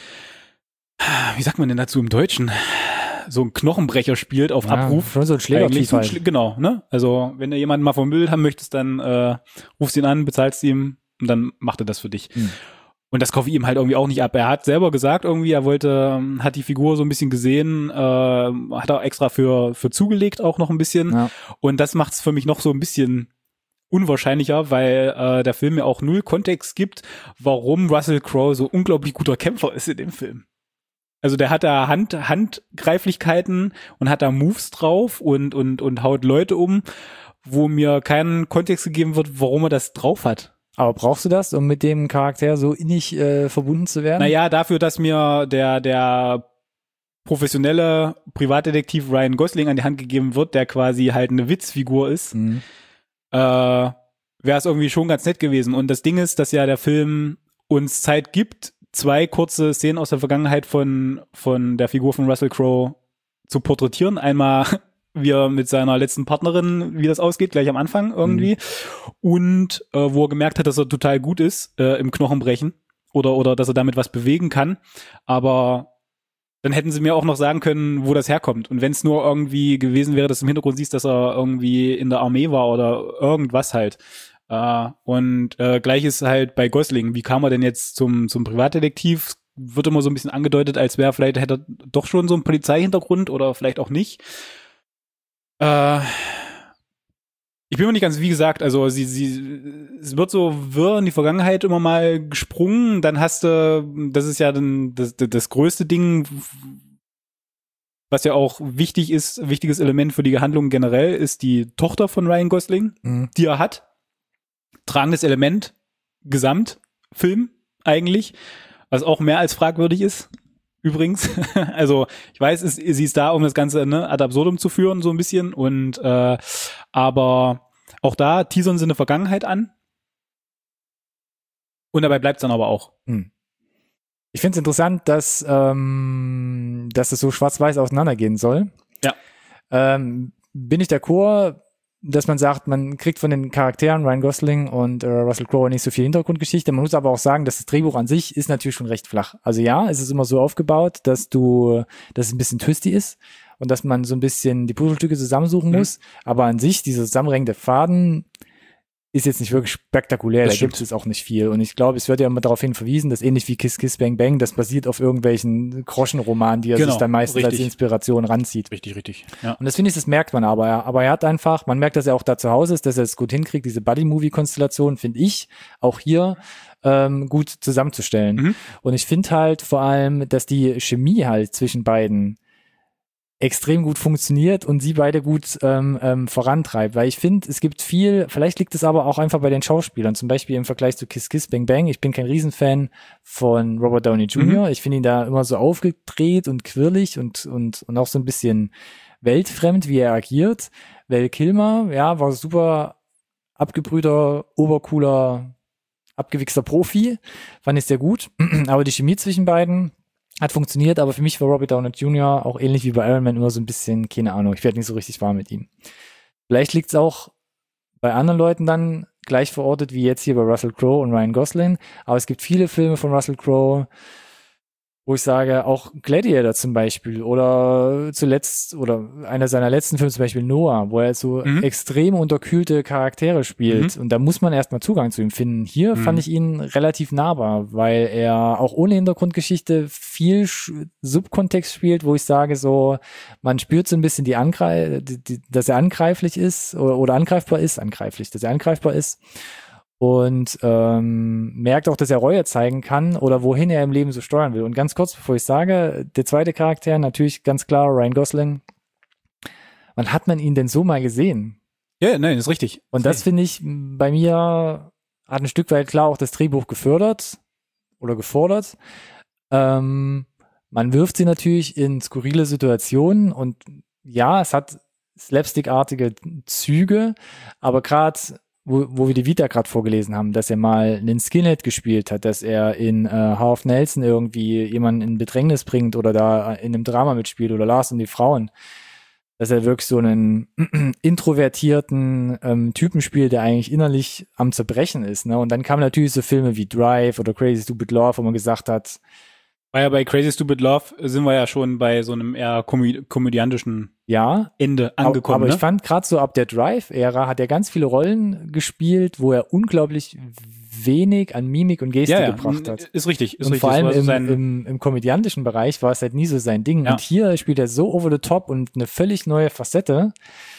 wie sagt man denn dazu im Deutschen, so ein Knochenbrecher spielt auf Ja, Abruf. schon so ein Eigentlich Schlägertyp so ein halt. Schlä- genau, ne? Also wenn du jemanden mal vermüllt haben möchtest, dann äh, rufst ihn an, bezahlst ihm und dann macht er das für dich. Hm. Und das kaufe ich ihm halt irgendwie auch nicht ab. Er hat selber gesagt irgendwie, er wollte, hat die Figur so ein bisschen gesehen, äh, hat er extra für für zugelegt auch noch ein bisschen. Ja. Und das macht es für mich noch so ein bisschen unwahrscheinlicher, weil äh, der Film ja auch null Kontext gibt, warum Russell Crowe so unglaublich guter Kämpfer ist in dem Film. Also der hat da Hand, Handgreiflichkeiten und hat da Moves drauf und und und haut Leute um, wo mir kein Kontext gegeben wird, warum er das drauf hat. Aber brauchst du das, um mit dem Charakter so innig äh, verbunden zu werden? Naja, dafür, dass mir der der professionelle Privatdetektiv Ryan Gosling an die Hand gegeben wird, der quasi halt eine Witzfigur ist, Mhm. äh, wäre es irgendwie schon ganz nett gewesen. Und das Ding ist, dass ja der Film uns Zeit gibt, zwei kurze Szenen aus der Vergangenheit von von der Figur von Russell Crowe zu porträtieren. Einmal wie er mit seiner letzten Partnerin, wie das ausgeht, gleich am Anfang irgendwie. Mhm. Und äh, wo er gemerkt hat, dass er total gut ist äh, im Knochenbrechen oder oder dass er damit was bewegen kann. Aber dann hätten sie mir auch noch sagen können, wo das herkommt. Und wenn es nur irgendwie gewesen wäre, dass du im Hintergrund siehst, dass er irgendwie in der Armee war oder irgendwas halt. Äh, und äh, gleich ist halt bei Gosling. Wie kam er denn jetzt zum zum Privatdetektiv? Wird immer so ein bisschen angedeutet, als wäre vielleicht hätte er doch schon so einen Polizeihintergrund oder vielleicht auch nicht. Äh, ich bin mir nicht ganz, wie gesagt, also sie, sie, es wird so wirr in die Vergangenheit immer mal gesprungen, dann hast du, das ist ja dann das, das, das größte Ding, was ja auch wichtig ist, wichtiges Element für die Handlung generell, ist die Tochter von Ryan Gosling, Mhm. die er hat. Tragendes Element, Gesamtfilm eigentlich, was auch mehr als fragwürdig ist. Übrigens, also ich weiß, es, sie ist da, um das Ganze ne, ad absurdum zu führen, so ein bisschen. Und äh, aber auch da teasern sie eine Vergangenheit an. Und dabei bleibt es dann aber auch. Hm. Ich finde es interessant, dass, ähm, dass es so schwarz-weiß auseinandergehen soll. Ja. Ähm, bin ich d'accord, dass man sagt, man kriegt von den Charakteren Ryan Gosling und äh, Russell Crowe nicht so viel Hintergrundgeschichte. Man muss aber auch sagen, dass das Drehbuch an sich ist natürlich schon recht flach. Also ja, es ist immer so aufgebaut, dass du, dass es ein bisschen twisty ist und dass man so ein bisschen die Puzzlestücke zusammensuchen Mhm. muss. Aber an sich, dieser zusammenhängende Faden ist jetzt nicht wirklich spektakulär, Das da stimmt. gibt es auch nicht viel. Und ich glaube, es wird ja immer darauf hin verwiesen, dass ähnlich wie Kiss Kiss Bang Bang, das basiert auf irgendwelchen Groschenromanen, die er Genau, sich dann meistens als richtig. Inspiration ranzieht. Richtig, richtig. Ja. Und das finde ich, das merkt man aber. Ja. Aber er hat einfach, man merkt, dass er auch da zu Hause ist, dass er es gut hinkriegt, diese Buddy-Movie-Konstellation, finde ich, auch hier ähm, gut zusammenzustellen. Mhm. Und ich finde halt vor allem, dass die Chemie halt zwischen beiden extrem gut funktioniert und sie beide gut ähm, ähm, vorantreibt. Weil ich finde, es gibt viel, vielleicht liegt es aber auch einfach bei den Schauspielern, zum Beispiel im Vergleich zu Kiss Kiss Bang Bang. Ich bin kein Riesenfan von Robert Downey Junior Mhm. Ich finde ihn da immer so aufgedreht und quirlig und, und, und auch so ein bisschen weltfremd, wie er agiert. Val Kilmer, ja, war super abgebrühter, obercooler, abgewichster Profi. Fand ich sehr gut. Aber die Chemie zwischen beiden hat funktioniert, aber für mich war Robert Downey Junior auch ähnlich wie bei Iron Man immer so ein bisschen, keine Ahnung, ich werde nicht so richtig warm mit ihm. Vielleicht liegt es auch bei anderen Leuten dann gleich verortet wie jetzt hier bei Russell Crowe und Ryan Gosling, aber es gibt viele Filme von Russell Crowe, wo ich sage, auch Gladiator zum Beispiel oder zuletzt, oder einer seiner letzten Filme zum Beispiel Noah, wo er so mhm. extrem unterkühlte Charaktere spielt mhm. und da muss man erstmal Zugang zu ihm finden. Hier mhm. fand ich ihn relativ nahbar, weil er auch ohne Hintergrundgeschichte viel Sch- Subkontext spielt, wo ich sage so, man spürt so ein bisschen die Angreif- die, die, dass er angreiflich ist oder, oder angreifbar ist, angreiflich, dass er angreifbar ist. Und ähm, merkt auch, dass er Reue zeigen kann oder wohin er im Leben so steuern will. Und ganz kurz, bevor ich sage, der zweite Charakter, natürlich ganz klar Ryan Gosling. Wann hat man ihn denn so mal gesehen? Ja, nein, ist richtig. Und das finde ich bei mir, hat ein Stück weit klar auch das Drehbuch gefördert oder gefordert. Ähm, man wirft sie natürlich in skurrile Situationen und ja, es hat slapstickartige Züge, aber gerade Wo, wo wir die Vita gerade vorgelesen haben, dass er mal einen Skinhead gespielt hat, dass er in äh, Half Nelson irgendwie jemanden in Bedrängnis bringt oder da in einem Drama mitspielt oder Lars und die Frauen, dass er wirklich so einen introvertierten ähm, Typen spielt, der eigentlich innerlich am Zerbrechen ist. Ne? Und dann kamen natürlich so Filme wie Drive oder Crazy Stupid Love, wo man gesagt hat, war ja bei Crazy Stupid Love sind wir ja schon bei so einem eher komö- komödiantischen ja, Ende angekommen. Aber ne? ich fand gerade so ab der Drive-Ära hat er ganz viele Rollen gespielt, wo er unglaublich wenig an Mimik und Gestik ja, ja, gebracht hat. Ist richtig. Ist und richtig. vor allem so im, im, im komödiantischen Bereich war es halt nie so sein Ding. Ja. Und hier spielt er so over the top und eine völlig neue Facette,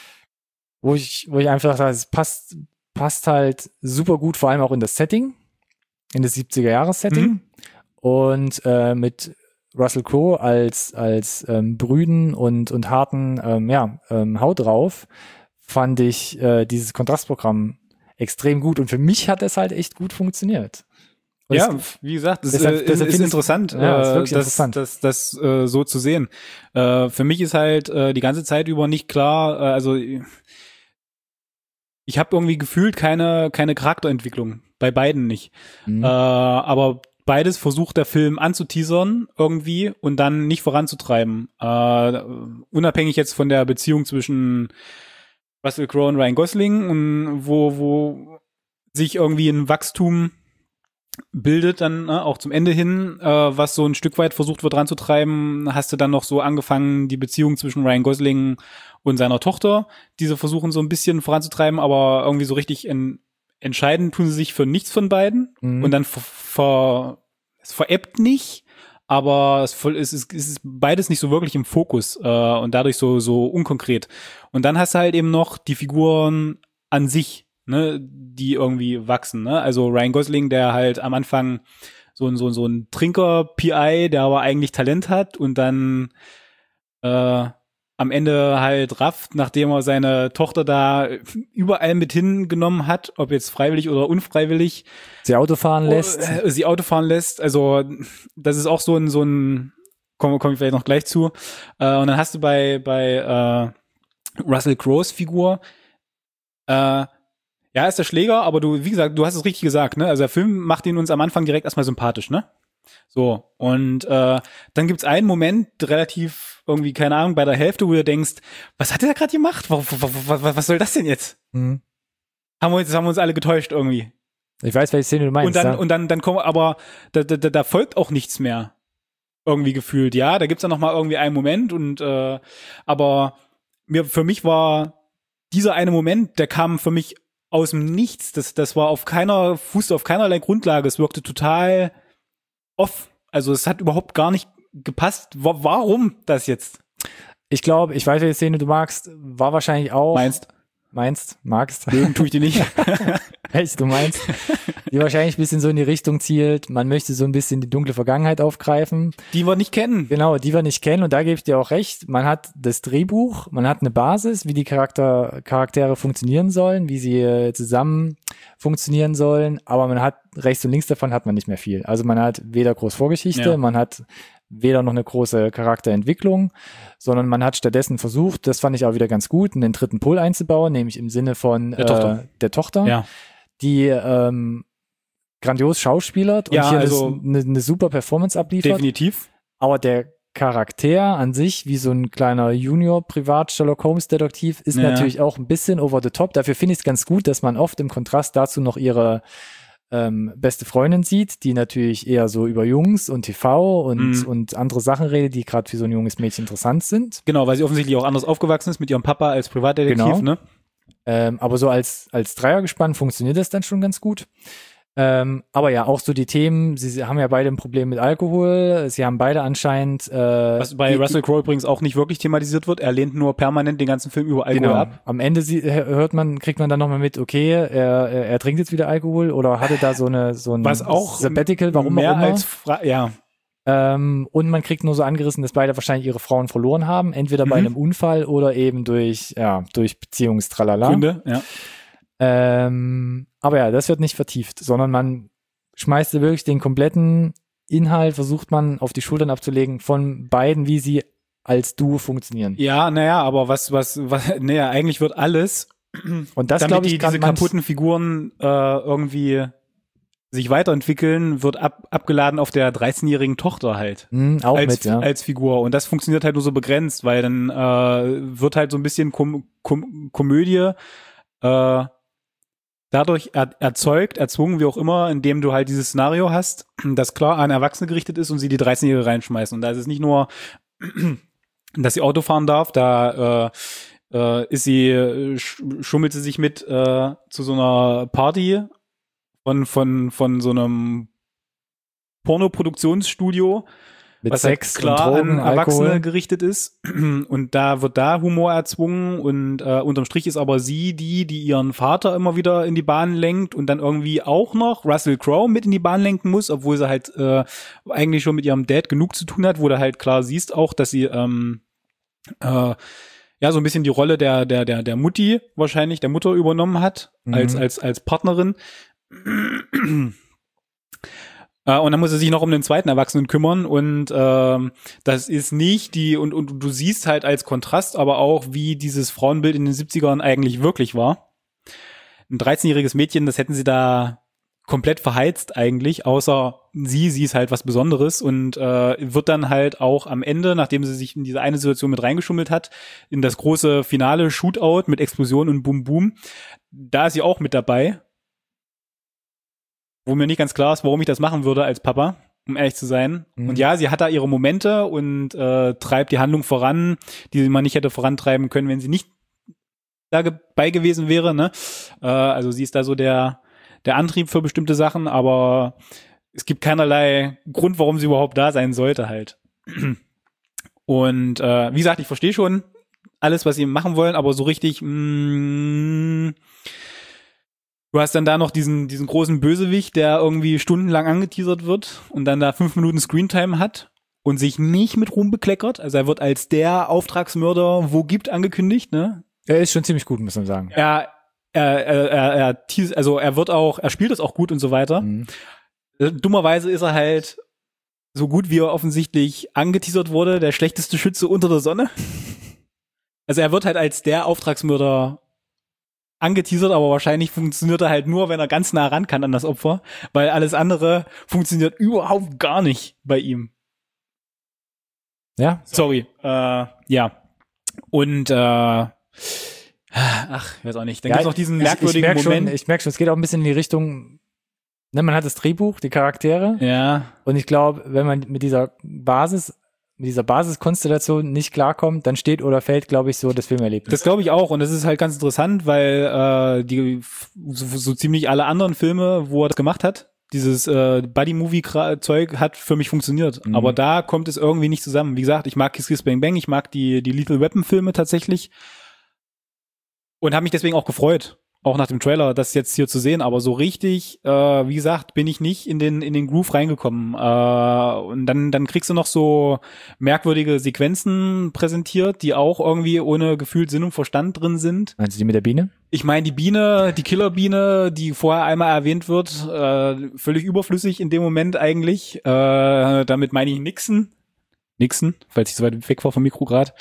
wo ich, wo ich einfach sage, es passt, passt halt super gut, vor allem auch in das Setting, in das siebziger-Jahres-Setting. Mhm. Und äh, mit Russell Crowe als als ähm, brüden und und harten ähm, ja ähm, Haut drauf fand ich äh, dieses Kontrastprogramm extrem gut und für mich hat es halt echt gut funktioniert. Und ja, es, wie gesagt, das deshalb, ist, deshalb ist interessant, ja, ist wirklich das, interessant. das, das, das äh, so zu sehen. Äh, für mich ist halt äh, die ganze Zeit über nicht klar, äh, also ich habe irgendwie gefühlt keine keine Charakterentwicklung, bei beiden nicht. Mhm. Äh, aber beides versucht der Film anzuteasern irgendwie und dann nicht voranzutreiben. Äh, unabhängig jetzt von der Beziehung zwischen Russell Crowe und Ryan Gosling und wo, wo sich irgendwie ein Wachstum bildet dann äh, auch zum Ende hin, äh, was so ein Stück weit versucht wird ranzutreiben, hast du dann noch so angefangen, die Beziehung zwischen Ryan Gosling und seiner Tochter, diese versuchen so ein bisschen voranzutreiben, aber irgendwie so richtig in entscheiden tun sie sich für nichts von beiden mhm. und dann ver, ver, es verebbt nicht, aber es, voll, es, ist, es ist beides nicht so wirklich im Fokus äh, und dadurch so so unkonkret. Und dann hast du halt eben noch die Figuren an sich, ne, die irgendwie wachsen. Ne? Also Ryan Gosling, der halt am Anfang so ein so, so ein Trinker-P I, der aber eigentlich Talent hat und dann äh, am Ende halt rafft, nachdem er seine Tochter da überall mit hingenommen hat, ob jetzt freiwillig oder unfreiwillig. Sie Auto fahren lässt. Äh, sie Auto fahren lässt. Also das ist auch so ein, so ein, kommen komm ich vielleicht noch gleich zu. Äh, und dann hast du bei, bei äh, Russell Crowes Figur, äh, ja, ist der Schläger, aber du, wie gesagt, du hast es richtig gesagt, ne? Also der Film macht ihn uns am Anfang direkt erstmal sympathisch, ne? So, und äh, dann gibt's einen Moment, relativ irgendwie, keine Ahnung, bei der Hälfte, wo du denkst, was hat der da gerade gemacht? Was, was, was soll das denn jetzt? Mhm. Haben wir uns, haben wir uns alle getäuscht irgendwie. Ich weiß, welche Szene du meinst. Und dann, ja. und dann, dann kommen, aber da, da, da folgt auch nichts mehr. Irgendwie gefühlt, ja. Da gibt's dann noch mal irgendwie einen Moment und äh, aber mir, für mich war dieser eine Moment, der kam für mich aus dem Nichts. Das, das war auf keiner, fußte auf keinerlei Grundlage. Es wirkte total off. Also es hat überhaupt gar nicht gepasst. W- warum das jetzt? Ich glaube, ich weiß, welche Szene du magst, war wahrscheinlich auch. Meinst? Meinst? Magst? Mögen tue ich die nicht. Echt, du meinst? die wahrscheinlich ein bisschen so in die Richtung zielt, man möchte so ein bisschen die dunkle Vergangenheit aufgreifen. Die wir nicht kennen. Genau, die wir nicht kennen, und da gebe ich dir auch recht. Man hat das Drehbuch, man hat eine Basis, wie die Charakter, Charaktere funktionieren sollen, wie sie äh, zusammen funktionieren sollen, aber man hat, rechts und links davon hat man nicht mehr viel. Also man hat weder groß Vorgeschichte, Ja. man hat weder noch eine große Charakterentwicklung, sondern man hat stattdessen versucht, das fand ich auch wieder ganz gut, einen dritten Pol einzubauen, nämlich im Sinne von Der Tochter. Äh, der Tochter, Ja. die ähm, grandios schauspielert und Ja, hier also das, eine, eine super Performance abliefert. Definitiv. Aber der Charakter an sich, wie so ein kleiner Junior-Privat-Sherlock-Holmes-Detektiv, ist Ja. natürlich auch ein bisschen over the top. Dafür finde ich es ganz gut, dass man oft im Kontrast dazu noch ihre ähm, beste Freundin sieht, die natürlich eher so über Jungs und T V und, Mhm. und andere Sachen redet, die gerade für so ein junges Mädchen interessant sind. Genau, weil sie offensichtlich auch anders aufgewachsen ist mit ihrem Papa als Privatdetektiv, Genau. ne? Ähm, aber so als, als Dreiergespann funktioniert das dann schon ganz gut. Ähm, aber ja, auch so die Themen, sie, sie haben ja beide ein Problem mit Alkohol, sie haben beide anscheinend äh, Was bei die- Russell Crowe übrigens auch nicht wirklich thematisiert wird. Er lehnt nur permanent den ganzen Film über Alkohol Genau. ab. Am Ende sie, hört man, kriegt man dann nochmal mit, okay, er, er, er trinkt jetzt wieder Alkohol oder hatte da so eine so ein Was auch Sabbatical, warum mehr auch immer. als Fra ja. Ähm, und man kriegt nur so angerissen, dass beide wahrscheinlich ihre Frauen verloren haben, entweder bei Mhm. einem Unfall oder eben durch ja durch Beziehungstralala. Gründe, ja. Ähm, aber ja, das wird nicht vertieft, sondern man schmeißt wirklich den kompletten Inhalt, versucht man auf die Schultern abzulegen von beiden, wie sie als Duo funktionieren. Ja, naja, aber was, was, was, naja, eigentlich wird alles, Und das damit glaube die, ich, kann diese man kaputten Figuren äh, irgendwie sich weiterentwickeln, wird ab, abgeladen auf der dreizehnjährigen Tochter halt. Mh, auch als, mit, ja. als Figur. Und das funktioniert halt nur so begrenzt, weil dann äh, wird halt so ein bisschen Kom Kom Komödie äh, dadurch er erzeugt, erzwungen, wie auch immer, indem du halt dieses Szenario hast, das klar an Erwachsene gerichtet ist und sie die dreizehnjährige reinschmeißen. Und da ist es nicht nur, dass sie Auto fahren darf, da äh, äh, ist sie, äh, sch schummelt sie sich mit äh, zu so einer Party von, von, von so einem Pornoproduktionsstudio, Mit was Sex halt klar und Drogen, an Erwachsene Alkohol. gerichtet ist. Und da wird da Humor erzwungen und äh, unterm Strich ist aber sie die, die ihren Vater immer wieder in die Bahn lenkt und dann irgendwie auch noch Russell Crowe mit in die Bahn lenken muss, obwohl sie halt äh, eigentlich schon mit ihrem Dad genug zu tun hat, wo du halt klar siehst auch, dass sie ähm, äh, ja so ein bisschen die Rolle der der der der Mutti wahrscheinlich der Mutter übernommen hat Mhm. als als als Partnerin. Äh, und dann muss er sich noch um den zweiten Erwachsenen kümmern und ähm, das ist nicht die, und, und du siehst halt als Kontrast aber auch, wie dieses Frauenbild in den siebzigern eigentlich wirklich war. Ein dreizehnjähriges Mädchen, das hätten sie da komplett verheizt eigentlich, außer sie, sie ist halt was Besonderes und äh, wird dann halt auch am Ende, nachdem sie sich in diese eine Situation mit reingeschummelt hat, in das große finale Shootout mit Explosion und Boom Boom, da ist sie auch mit dabei. Wo mir nicht ganz klar ist, warum ich das machen würde als Papa, um ehrlich zu sein. Mhm. Und ja, sie hat da ihre Momente und äh, treibt die Handlung voran, die man nicht hätte vorantreiben können, wenn sie nicht dabei gewesen wäre. Ne? Äh, also sie ist da so der der Antrieb für bestimmte Sachen, aber es gibt keinerlei Grund, warum sie überhaupt da sein sollte halt. Und äh, wie gesagt, ich verstehe schon alles, was sie machen wollen, aber so richtig mh, du hast dann da noch diesen, diesen großen Bösewicht, der irgendwie stundenlang angeteasert wird und dann da fünf Minuten Screentime hat und sich nicht mit Ruhm bekleckert. Also er wird als der Auftragsmörder wo gibt angekündigt, ne? Er ist schon ziemlich gut, muss man sagen. Er, er, er, er, er teas- also er wird auch, er spielt das auch gut und so weiter. Mhm. Dummerweise ist er halt so gut, wie er offensichtlich angeteasert wurde, der schlechteste Schütze unter der Sonne. Also er wird halt als der Auftragsmörder angeteasert, aber wahrscheinlich funktioniert er halt nur, wenn er ganz nah ran kann an das Opfer, weil alles andere funktioniert überhaupt gar nicht bei ihm. Ja, Sorry. Äh, ja. Und äh, ach, ich weiß auch nicht. Dann ja, gibt's noch diesen ich- ich merkwürdigen merk Moment. Schon, ich merke schon, es geht auch ein bisschen in die Richtung, ne, man hat das Drehbuch, die Charaktere, ja. und ich glaube, wenn man mit dieser Basis, mit dieser Basiskonstellation nicht klarkommt, dann steht oder fällt, glaube ich, so das Filmerlebnis. Das glaube ich auch. Und das ist halt ganz interessant, weil äh, die so, so ziemlich alle anderen Filme, wo er das gemacht hat, dieses äh, Buddy-Movie-Zeug hat für mich funktioniert. Mhm. Aber da kommt es irgendwie nicht zusammen. Wie gesagt, ich mag Kiss Kiss Bang Bang, ich mag die die Lethal Weapon-Filme tatsächlich und habe mich deswegen auch gefreut. auch nach dem Trailer, das jetzt hier zu sehen, aber so richtig, äh, wie gesagt, bin ich nicht in den in den Groove reingekommen. Äh, und dann dann kriegst du noch so merkwürdige Sequenzen präsentiert, die auch irgendwie ohne gefühlt Sinn und Verstand drin sind. Meinst du die mit der Biene? Ich meine, die Biene, die Killerbiene, die vorher einmal erwähnt wird, äh, völlig überflüssig in dem Moment eigentlich. Äh, damit meine ich Nixon. Nixon, falls ich so weit weg war vom Mikro grad.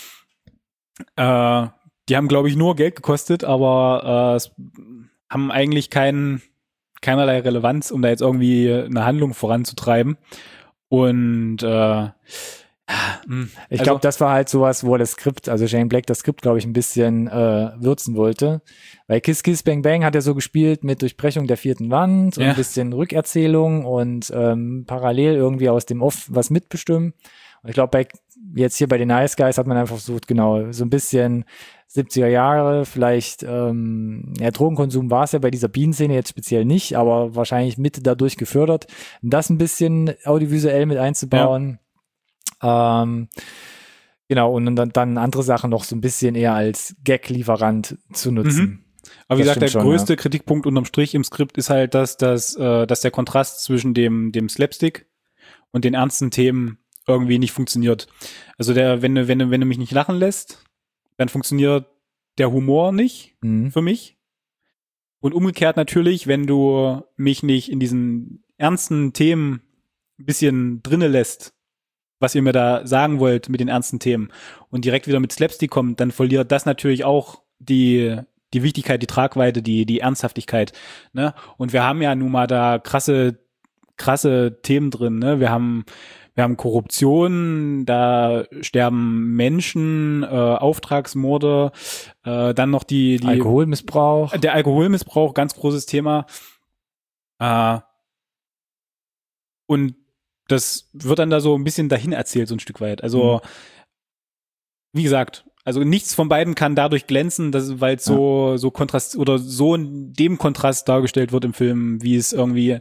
Äh, Die haben, glaube ich, nur Geld gekostet, aber äh, es haben eigentlich kein, keinerlei Relevanz, um da jetzt irgendwie eine Handlung voranzutreiben. Und äh, ich also, glaube, das war halt sowas, wo er das Skript, also Shane Black das Skript, glaube ich, ein bisschen äh, würzen wollte. Weil Kiss Kiss Bang Bang hat er so gespielt mit Durchbrechung der vierten Wand und ja. ein bisschen Rückerzählung und ähm, parallel irgendwie aus dem Off was mitbestimmen. Und ich glaube, bei jetzt hier bei den Nice Guys hat man einfach versucht, genau, so ein bisschen siebziger Jahre, vielleicht, ähm, ja, Drogenkonsum war es ja bei dieser Bienenszene jetzt speziell nicht, aber wahrscheinlich mit dadurch gefördert, das ein bisschen audiovisuell mit einzubauen. Ja. Ähm, genau, und dann, dann andere Sachen noch so ein bisschen eher als Gag-Lieferant zu nutzen. Mhm. Aber wie Das gesagt, der stimmt größte schon, ja. Kritikpunkt unterm Strich im Skript ist halt, dass, dass, äh, dass der Kontrast zwischen dem, dem Slapstick und den ernsten Themen irgendwie nicht funktioniert. Also der, wenn du, wenn du, wenn du mich nicht lachen lässt, dann funktioniert der Humor nicht Mhm. für mich. Und umgekehrt natürlich, wenn du mich nicht in diesen ernsten Themen ein bisschen drinne lässt, was ihr mir da sagen wollt mit den ernsten Themen und direkt wieder mit Slapstick kommt, dann verliert das natürlich auch die die Wichtigkeit, die Tragweite, die die Ernsthaftigkeit, ne? Und wir haben ja nun mal da krasse krasse Themen drin, ne? Wir haben wir haben Korruption, da sterben Menschen, äh, Auftragsmorde, äh, dann noch die die Alkoholmissbrauch. der Alkoholmissbrauch, ganz großes Thema. Äh, und das wird dann da so ein bisschen dahin erzählt, so ein Stück weit. Also, mhm. wie gesagt, also nichts von beiden kann dadurch glänzen, dass, weil es ja. so, so Kontrast oder so in dem Kontrast dargestellt wird im Film, wie es irgendwie,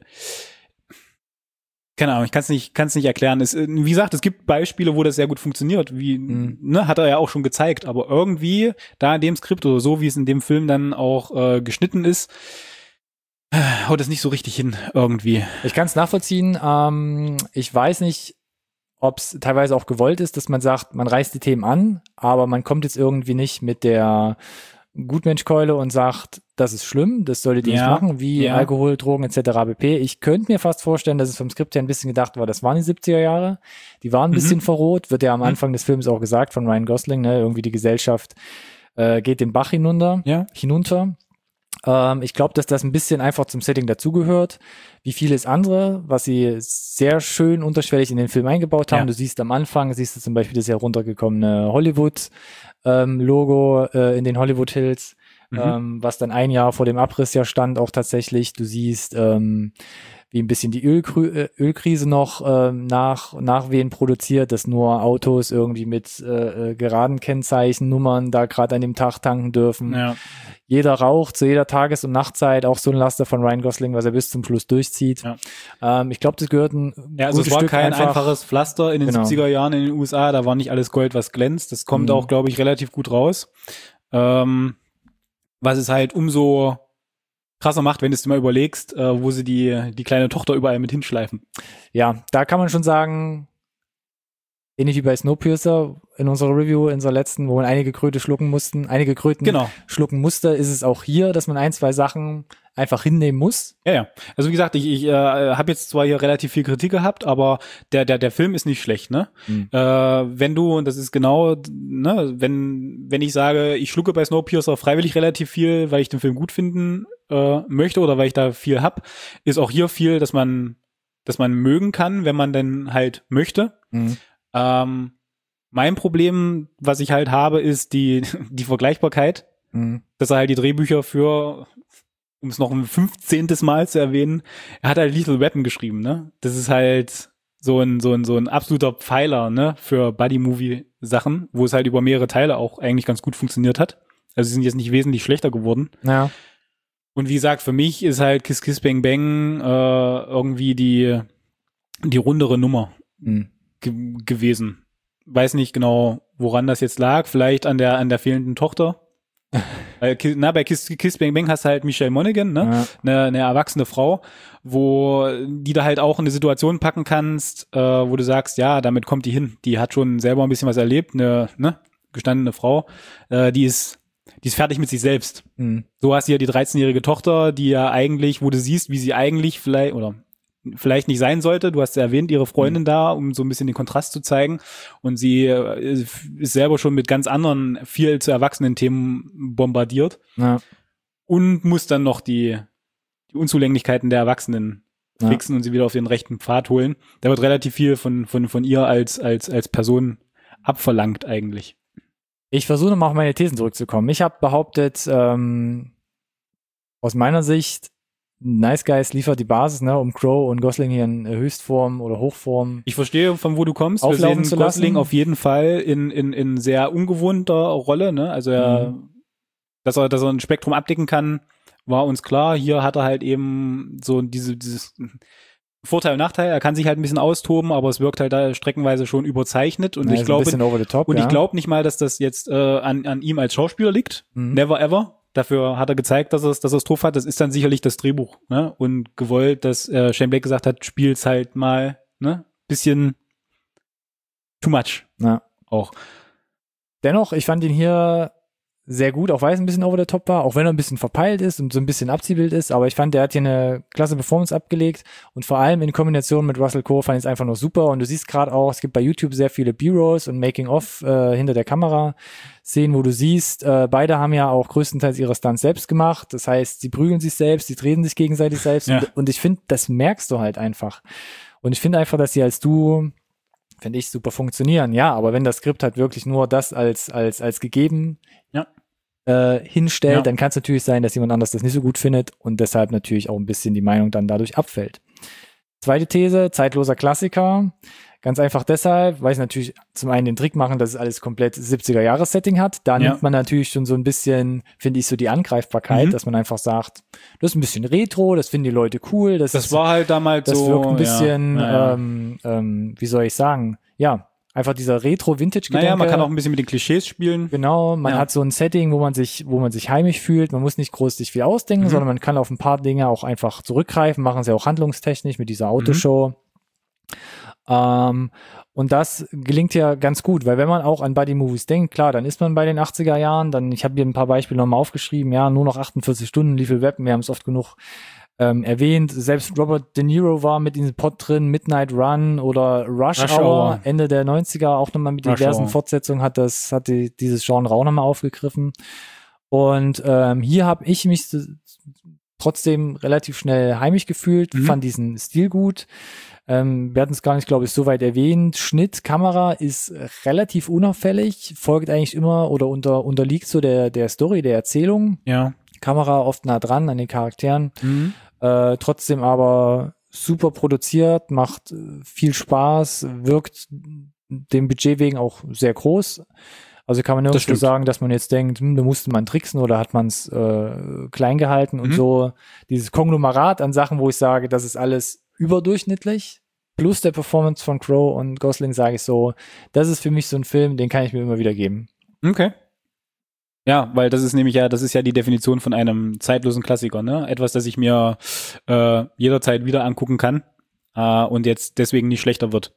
keine Ahnung, ich kann es nicht, kann es nicht erklären. Es, wie gesagt, es gibt Beispiele, wo das sehr gut funktioniert, wie, mhm. ne, hat er ja auch schon gezeigt, aber irgendwie da in dem Skript oder so, wie es in dem Film dann auch äh, geschnitten ist, haut das nicht so richtig hin, irgendwie. Ich kann es nachvollziehen. Ähm, ich weiß nicht, ob es teilweise auch gewollt ist, dass man sagt, man reißt die Themen an, aber man kommt jetzt irgendwie nicht mit der Gutmenschkeule und sagt, das ist schlimm, das solltet ihr ja, nicht machen, wie ja. Alkohol, Drogen et cetera pp. Ich könnte mir fast vorstellen, dass es vom Skript her ein bisschen gedacht war, das waren die siebziger Jahre, die waren ein mhm. bisschen verroht, wird ja am Anfang mhm. des Films auch gesagt von Ryan Gosling, ne, irgendwie die Gesellschaft äh, geht den Bach hinunter, ja. hinunter. Ähm, ich glaube, dass das ein bisschen einfach zum Setting dazugehört, wie vieles andere, was sie sehr schön unterschwellig in den Film eingebaut haben. Ja. Du siehst am Anfang, siehst du zum Beispiel das heruntergekommene Hollywood-Logo ähm, äh, in den Hollywood Hills, mhm. ähm, was dann ein Jahr vor dem Abriss ja stand auch tatsächlich. Du siehst, ähm, wie ein bisschen die Ölkrü- Ölkrise noch ähm, nach Nachwehen produziert, dass nur Autos irgendwie mit äh, geraden Kennzeichennummern da gerade an dem Tag tanken dürfen. Ja. Jeder raucht zu jeder Tages- und Nachtzeit, auch so ein Laster von Ryan Gosling, was er bis zum Schluss durchzieht. Ja. Ähm, ich glaube, das gehört ein ja, also es war Stück kein einfach, einfaches Pflaster in den genau. siebziger Jahren in den U S A, da war nicht alles Gold, was glänzt. Das kommt mhm. auch, glaube ich, relativ gut raus. Ähm, was es halt umso krasser macht, wenn du es dir mal überlegst, äh, wo sie die die kleine Tochter überall mit hinschleifen. Ja, da kann man schon sagen, ähnlich wie bei Snowpiercer in unserer Review, in unserer letzten, wo man einige Kröte schlucken mussten, einige Kröten genau. schlucken musste, ist es auch hier, dass man ein, zwei Sachen einfach hinnehmen muss. Ja, ja. Also wie gesagt, ich, ich äh, habe jetzt zwar hier relativ viel Kritik gehabt, aber der der der Film ist nicht schlecht, ne? Mhm. Äh, wenn du, und das ist genau, ne, wenn wenn ich sage, ich schlucke bei Snowpiercer freiwillig relativ viel, weil ich den Film gut finden äh, möchte oder weil ich da viel hab, ist auch hier viel, dass man dass man mögen kann, wenn man denn halt möchte. Mhm. Ähm, mein Problem, was ich halt habe, ist die die Vergleichbarkeit, mhm. dass er halt die Drehbücher für, um es noch ein fünfzehntes Mal zu erwähnen, er hat halt Lethal Weapon geschrieben, ne? Das ist halt so ein so ein so ein absoluter Pfeiler, ne, für Buddy-Movie-Sachen, wo es halt über mehrere Teile auch eigentlich ganz gut funktioniert hat. Also sie sind jetzt nicht wesentlich schlechter geworden. Ja. Und wie gesagt, für mich ist halt Kiss Kiss Bang Bang äh, irgendwie die die rundere Nummer mhm. ge- gewesen. Weiß nicht genau, woran das jetzt lag. Vielleicht an der an der fehlenden Tochter. Weil, na, bei Kiss, Kiss Bang Bang hast du halt Michelle Monaghan, ne? Ja. Eine, eine erwachsene Frau, wo die da halt auch in eine Situation packen kannst, äh, wo du sagst, ja, damit kommt die hin. Die hat schon selber ein bisschen was erlebt, eine, ne, gestandene Frau, äh, die ist, die ist fertig mit sich selbst. Mhm. So hast du ja die dreizehnjährige Tochter, die ja eigentlich, wo du siehst, wie sie eigentlich vielleicht, oder vielleicht nicht sein sollte. Du hast ja erwähnt, ihre Freundin mhm. da, um so ein bisschen den Kontrast zu zeigen. Und sie äh, ist selber schon mit ganz anderen, viel zu erwachsenen Themen bombardiert. Ja. Und muss dann noch die, die Unzulänglichkeiten der Erwachsenen Ja. fixen und sie wieder auf den rechten Pfad holen. Da wird relativ viel von, von, von ihr als, als, als Person abverlangt eigentlich. Ich versuche mal auf meine Thesen zurückzukommen. Ich habe behauptet, ähm, aus meiner Sicht, Nice Guys liefert die Basis, ne, um Crow und Gosling hier in Höchstform oder Hochform. Ich verstehe, von wo du kommst. Wir Auflaufen sehen zu Gosling lassen. auf jeden Fall in, in, in sehr ungewohnter Rolle, ne? Also er, Mhm. dass er, dass er ein Spektrum abdecken kann, war uns klar. Hier hat er halt eben so diese, dieses Vorteil und Nachteil. Er kann sich halt ein bisschen austoben, aber es wirkt halt da streckenweise schon überzeichnet. Und Ja, ich ist glaube, ein bisschen over the top, und ja. ich glaube nicht mal, dass das jetzt äh, an, an ihm als Schauspieler liegt. Mhm. Never ever. Dafür hat er gezeigt, dass er es, dass er es drauf hat. Das ist dann sicherlich das Drehbuch, ne? Und gewollt, dass äh, Shane Black gesagt hat, spiel's halt mal, ne? Bisschen too much. Ja. Auch. Dennoch, ich fand ihn hier sehr gut, auch weil es ein bisschen over the top war, auch wenn er ein bisschen verpeilt ist und so ein bisschen Abziehbild ist, aber ich fand, der hat hier eine klasse Performance abgelegt und vor allem in Kombination mit Russell Crowe fand ich es einfach nur super und du siehst gerade auch, es gibt bei YouTube sehr viele B-Rolls und Making-of äh, hinter der Kamera Szenen, wo du siehst, äh, beide haben ja auch größtenteils ihre Stunts selbst gemacht, das heißt, sie prügeln sich selbst, sie treten sich gegenseitig selbst Ja. und, und ich finde, das merkst du halt einfach und ich finde einfach, dass sie als Duo finde ich super funktionieren, ja, aber wenn das Skript halt wirklich nur das als als als gegeben Ja. äh, hinstellt, Ja. dann kann es natürlich sein, dass jemand anders das nicht so gut findet und deshalb natürlich auch ein bisschen die Meinung dann dadurch abfällt. Zweite These, zeitloser Klassiker. Ganz einfach deshalb, weil sie natürlich zum einen den Trick machen, dass es alles komplett siebziger-Jahres-Setting hat. Da Ja. nimmt man natürlich schon so ein bisschen, finde ich, so die Angreifbarkeit, Mhm. dass man einfach sagt, das ist ein bisschen Retro, das finden die Leute cool. Das, Das ist, war halt damals das so. wirkt ein bisschen, ja, ja, ja. Ähm, ähm, wie soll ich sagen, ja, einfach dieser Retro-Vintage-Gedanke. Naja, man kann auch ein bisschen mit den Klischees spielen. Genau, man Ja. hat so ein Setting, wo man sich, wo man sich heimisch fühlt. Man muss nicht groß sich viel ausdenken, Mhm. sondern man kann auf ein paar Dinge auch einfach zurückgreifen. Machen sie auch handlungstechnisch mit dieser Autoshow. Ähm, und das gelingt ja ganz gut, weil wenn man auch an Buddy-Movies denkt, klar, dann ist man bei den achtziger Jahren. Dann, ich habe hier ein paar Beispiele nochmal aufgeschrieben. Ja, nur noch achtundvierzig Stunden, Lethal Weapon. Wir haben es oft genug ähm, erwähnt. Selbst Robert De Niro war mit diesem Pod drin, Midnight Run oder Rush, Rush Hour, Hour. Ende der neunziger, auch nochmal mit Rush diversen Hour. Fortsetzungen hat das, hat die, dieses Genre auch nochmal aufgegriffen. Und ähm, hier habe ich mich so, trotzdem relativ schnell heimisch gefühlt, Mhm. fand diesen Stil gut. Ähm, wir hatten es gar nicht, glaube ich, so weit erwähnt. Schnitt, Kamera ist relativ unauffällig, folgt eigentlich immer oder unter, unterliegt so der, der Story, der Erzählung. Ja. Kamera oft nah dran an den Charakteren. Mhm. Äh, trotzdem aber super produziert, macht äh, viel Spaß, wirkt dem Budget wegen auch sehr groß. Also kann man nirgendwo stimmt. sagen, dass man jetzt denkt, hm, da musste man tricksen oder hat man es äh, klein gehalten und Mhm. so dieses Konglomerat an Sachen, wo ich sage, das ist alles überdurchschnittlich, plus der Performance von Crow und Gosling, sage ich so, das ist für mich so ein Film, den kann ich mir immer wieder geben. Okay. Ja, weil das ist nämlich ja, das ist ja die Definition von einem zeitlosen Klassiker, ne? Etwas, das ich mir äh, jederzeit wieder angucken kann äh, und jetzt deswegen nicht schlechter wird.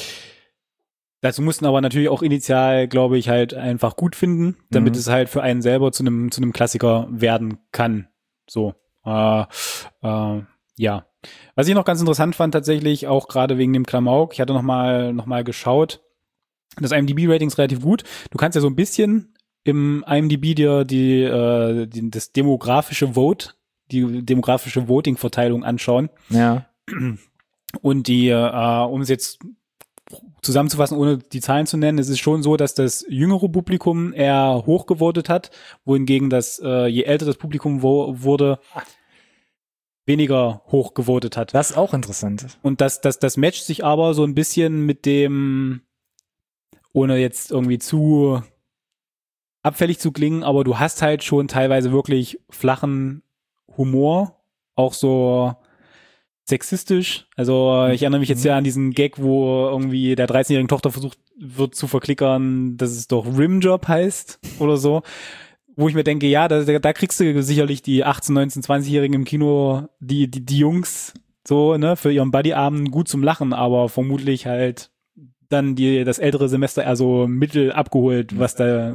Dazu mussten aber natürlich auch initial, glaube ich, halt einfach gut finden, damit Mhm. es halt für einen selber zu einem zu einem Klassiker werden kann. So, äh, äh, ja. Was ich noch ganz interessant fand, tatsächlich auch gerade wegen dem Klamauk, ich hatte noch mal noch mal geschaut, das I M D B-Rating ist relativ gut. Du kannst ja so ein bisschen im I M D B dir die, äh, die das demografische Vote, die demografische Voting-Verteilung anschauen. Ja. Und die, äh, um es jetzt zusammenzufassen, ohne die Zahlen zu nennen, es ist schon so, dass das jüngere Publikum eher hoch gewotet hat, wohingegen das, äh, je älter das Publikum wo, wurde, weniger hoch gewotet hat. Das ist auch interessant. Und das, das, das matcht sich aber so ein bisschen mit dem, ohne jetzt irgendwie zu abfällig zu klingen, aber du hast halt schon teilweise wirklich flachen Humor, auch so sexistisch. Also ich erinnere mich jetzt ja an diesen Gag, wo irgendwie der dreizehnjährigen Tochter versucht wird zu verklickern, dass es doch Rimjob heißt oder so, wo ich mir denke, ja, da, da kriegst du sicherlich die achtzehn, neunzehn, zwanzigjährigen im Kino, die, die, die Jungs so, ne, für ihren Buddyabend gut zum Lachen, aber vermutlich halt dann die, das ältere Semester eher so mittel abgeholt, was da,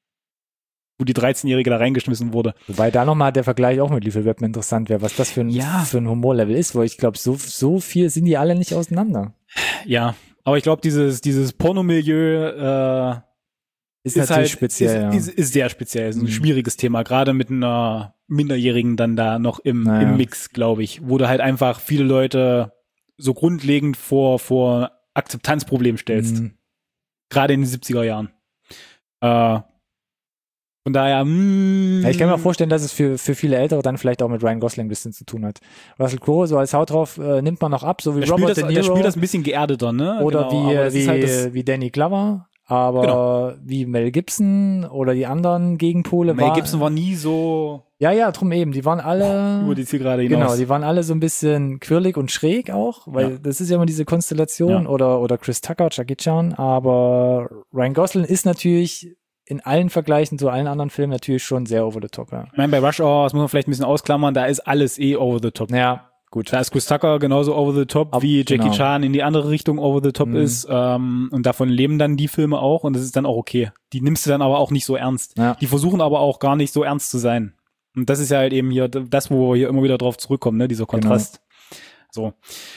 wo die dreizehnjährige da reingeschmissen wurde. Wobei da nochmal der Vergleich auch mit Lethal Weapon interessant wäre, was das für ein, Ja. für ein Humorlevel ist, weil ich glaube, so, so viel sind die alle nicht auseinander. Ja, aber ich glaube, dieses, dieses Pornomilieu, äh, Ist, ist natürlich halt, speziell, ja. ist, ist, ist sehr speziell, ist ein Mhm. schwieriges Thema, gerade mit einer Minderjährigen dann da noch im, Naja. im Mix, glaube ich, wo du halt einfach viele Leute so grundlegend vor, vor Akzeptanzproblem stellst. Mhm. Gerade in den siebziger Jahren. Äh, von daher, mh, Ja, ich kann mir auch vorstellen, dass es für, für viele Ältere dann vielleicht auch mit Ryan Gosling ein bisschen zu tun hat. Russell Crowe, so als Haut drauf, äh, nimmt man noch ab, so wie der spielt, Robert das, De der Niro spielt das ein bisschen geerdeter, ne? oder Genau, wie, aber das wie, ist halt das, wie Danny Glover, aber Genau. wie Mel Gibson oder die anderen Gegenpole. Mel war, Gibson war nie so Ja, ja, drum eben, die waren alle... über die Zielgerade hinaus. Genau, die waren alle so ein bisschen quirlig und schräg auch, weil Ja. das ist ja immer diese Konstellation Ja. oder, oder Chris Tucker, Jackie Chan, aber Ryan Gosling ist natürlich in allen Vergleichen zu allen anderen Filmen natürlich schon sehr over the top, ja. Ich meine, bei Rush Hour, das muss man vielleicht ein bisschen ausklammern, da ist alles eh over the top. Ja, gut. Da ist Chris Tucker genauso over the top, Ab- wie Jackie genau. Chan in die andere Richtung over the top Mhm. ist. Ähm, und davon leben dann die Filme auch und das ist dann auch okay. Die nimmst du dann aber auch nicht so ernst. Ja. Die versuchen aber auch gar nicht so ernst zu sein. Und das ist ja halt eben hier das, wo wir hier immer wieder drauf zurückkommen, ne, dieser Kontrast. So.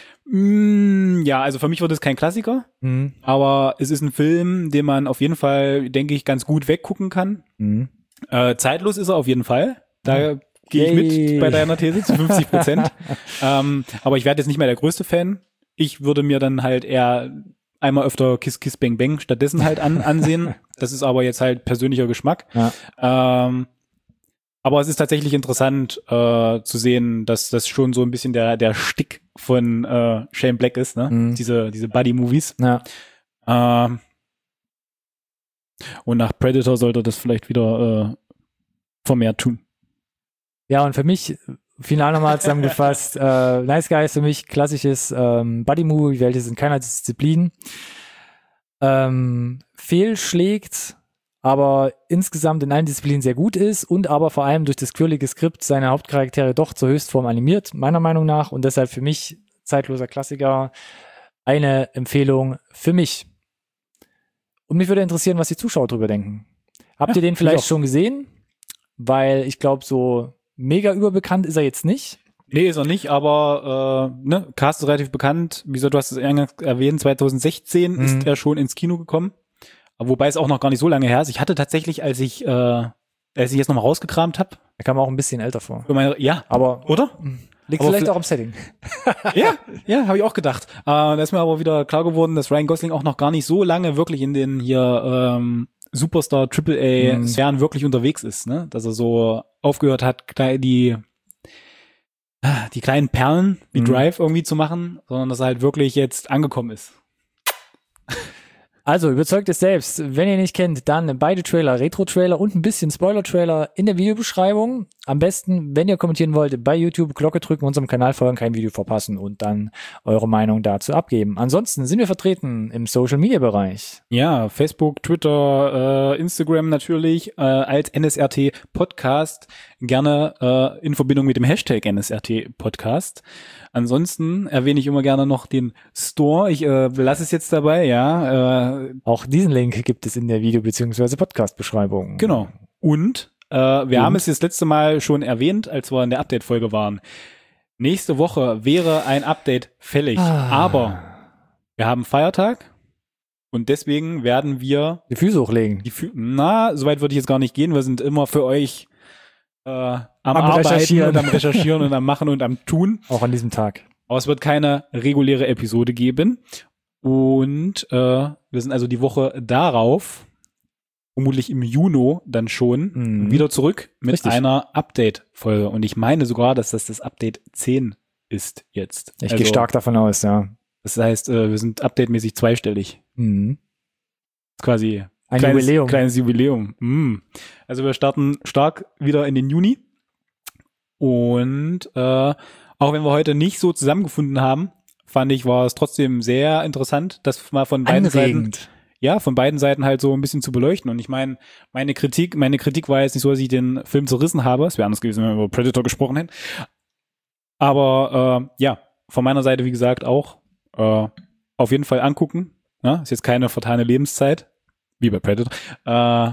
Mm, ja, also für mich wird es kein Klassiker, Mhm. aber es ist ein Film, den man auf jeden Fall, denke ich, ganz gut weggucken kann. Mhm. Äh, zeitlos ist er auf jeden Fall. Da gehe ich Yay. mit bei deiner These zu fünfzig Prozent. ähm, aber ich werde jetzt nicht mehr der größte Fan. Ich würde mir dann halt eher einmal öfter Kiss Kiss Bang Bang stattdessen halt an, ansehen. Das ist aber jetzt halt persönlicher Geschmack. Ja. Ähm, aber es ist tatsächlich interessant äh, zu sehen, dass das schon so ein bisschen der der Stick von äh, Shane Black ist, ne? Mhm. Diese diese Buddy-Movies. Ja. Ähm, und nach Predator sollte das vielleicht wieder äh, vermehrt tun. Ja, und für mich, final nochmal zusammengefasst, äh, Nice Guys für mich klassisches ähm, Buddy-Movie, welches in keiner Disziplin ähm, fehlschlägt, aber insgesamt in allen Disziplinen sehr gut ist und aber vor allem durch das quirlige Skript seine Hauptcharaktere doch zur Höchstform animiert, meiner Meinung nach, und deshalb für mich zeitloser Klassiker, eine Empfehlung für mich. Und mich würde interessieren, was die Zuschauer drüber denken. Habt Ja, ihr den ich vielleicht auch. schon gesehen? Weil ich glaube, so mega überbekannt ist er jetzt nicht. Nee, ist er nicht, aber äh, ne, Cast ist relativ bekannt. Wie gesagt, du hast es eingangs erwähnt, zwanzig sechzehn Mhm. ist er schon ins Kino gekommen. Aber wobei es auch noch gar nicht so lange her ist. Ich hatte tatsächlich, als ich äh, als ich jetzt nochmal rausgekramt habe, Er kam auch ein bisschen älter vor. ja, Aber oder? liegt Aber vielleicht vielleicht- auch am Setting. ja, ja, habe ich auch gedacht. Äh, da ist mir aber wieder klar geworden, dass Ryan Gosling auch noch gar nicht so lange wirklich in den hier ähm, Superstar Triple A Mhm. Sphären wirklich unterwegs ist, ne? Dass er so aufgehört hat, klei- die die kleinen Perlen wie Mhm. Drive irgendwie zu machen, sondern dass er halt wirklich jetzt angekommen ist. Also, überzeugt es selbst. Wenn ihr nicht kennt, dann beide Trailer, Retro-Trailer und ein bisschen Spoiler-Trailer in der Videobeschreibung. Am besten, wenn ihr kommentieren wollt, bei YouTube Glocke drücken, unserem Kanal folgen, kein Video verpassen und dann eure Meinung dazu abgeben. Ansonsten sind wir vertreten im Social-Media-Bereich. Ja, Facebook, Twitter, äh, Instagram natürlich, äh, als N S R T Podcast, gerne äh, in Verbindung mit dem Hashtag N S R T Podcast. Ansonsten erwähne ich immer gerne noch den Store. Ich äh, lasse es jetzt dabei, ja. Äh, Auch diesen Link gibt es in der Video- bzw. Podcast-Beschreibung. genau. Und äh, wir Und? haben es das letzte Mal schon erwähnt, als wir in der Update-Folge waren. Nächste Woche wäre ein Update fällig, Ah. aber wir haben Feiertag und deswegen werden wir Die Füße hochlegen. die Fü na, soweit würde ich jetzt gar nicht gehen. Wir sind immer für euch äh, am, Am Arbeiten Recherchieren. und am Recherchieren und am Machen und am Tun. Auch an diesem Tag. Aber es wird keine reguläre Episode geben. Und äh, wir sind also die Woche darauf, vermutlich im Juni dann schon, Mhm. wieder zurück mit Richtig. einer Update-Folge. Und ich meine sogar, dass das das Update zehn ist jetzt. Ich Also, gehe stark davon aus, ja. Das heißt, äh, wir sind updatemäßig zweistellig. Mhm. Quasi Ein kleines, Jubiläum. Kleines Jubiläum. Mm. Also wir starten stark wieder in den Juni. Und äh, auch wenn wir heute nicht so zusammengefunden haben, fand ich, war es trotzdem sehr interessant, das mal von beiden Seiten. Anregend. ja, von beiden Seiten halt so ein bisschen zu beleuchten. Und ich meine, meine Kritik, meine Kritik war jetzt nicht so, dass ich den Film zerrissen habe. Es wäre anders gewesen, wenn wir über Predator gesprochen hätten. Aber äh, ja, von meiner Seite, wie gesagt, auch äh, auf jeden Fall angucken. Ja, ist jetzt keine vertane Lebenszeit, wie bei Predator. Äh,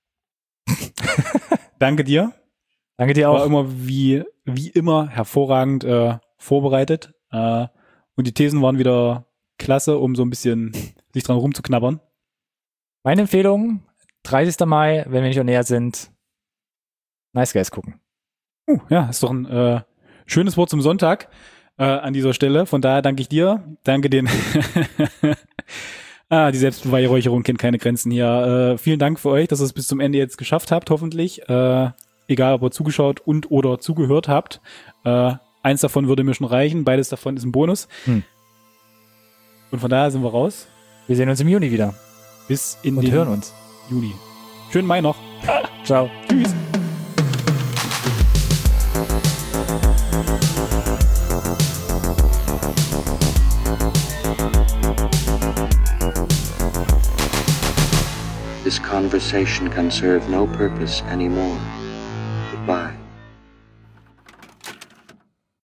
danke dir. Danke dir auch. War immer wie, wie immer hervorragend äh, vorbereitet. Äh, und die Thesen waren wieder klasse, um so ein bisschen sich dran rumzuknabbern. Meine Empfehlung, dreißigster Mai, wenn wir nicht on air sind, Nice Guys gucken. Uh, ja, ist doch ein äh, schönes Wort zum Sonntag äh, an dieser Stelle. Von daher danke ich dir. Danke den. ah, die Selbstbeweihräucherung kennt keine Grenzen hier. Äh, vielen Dank für euch, dass ihr es bis zum Ende jetzt geschafft habt, hoffentlich. Äh, egal, ob ihr zugeschaut und oder zugehört habt. Äh, eins davon würde mir schon reichen. Beides davon ist ein Bonus. Hm. Und von daher sind wir raus. Wir sehen uns im Juni wieder. Bis in und den hören uns. Juni. Schönen Mai noch. Ciao. Tschüss. This conversation can serve no purpose anymore.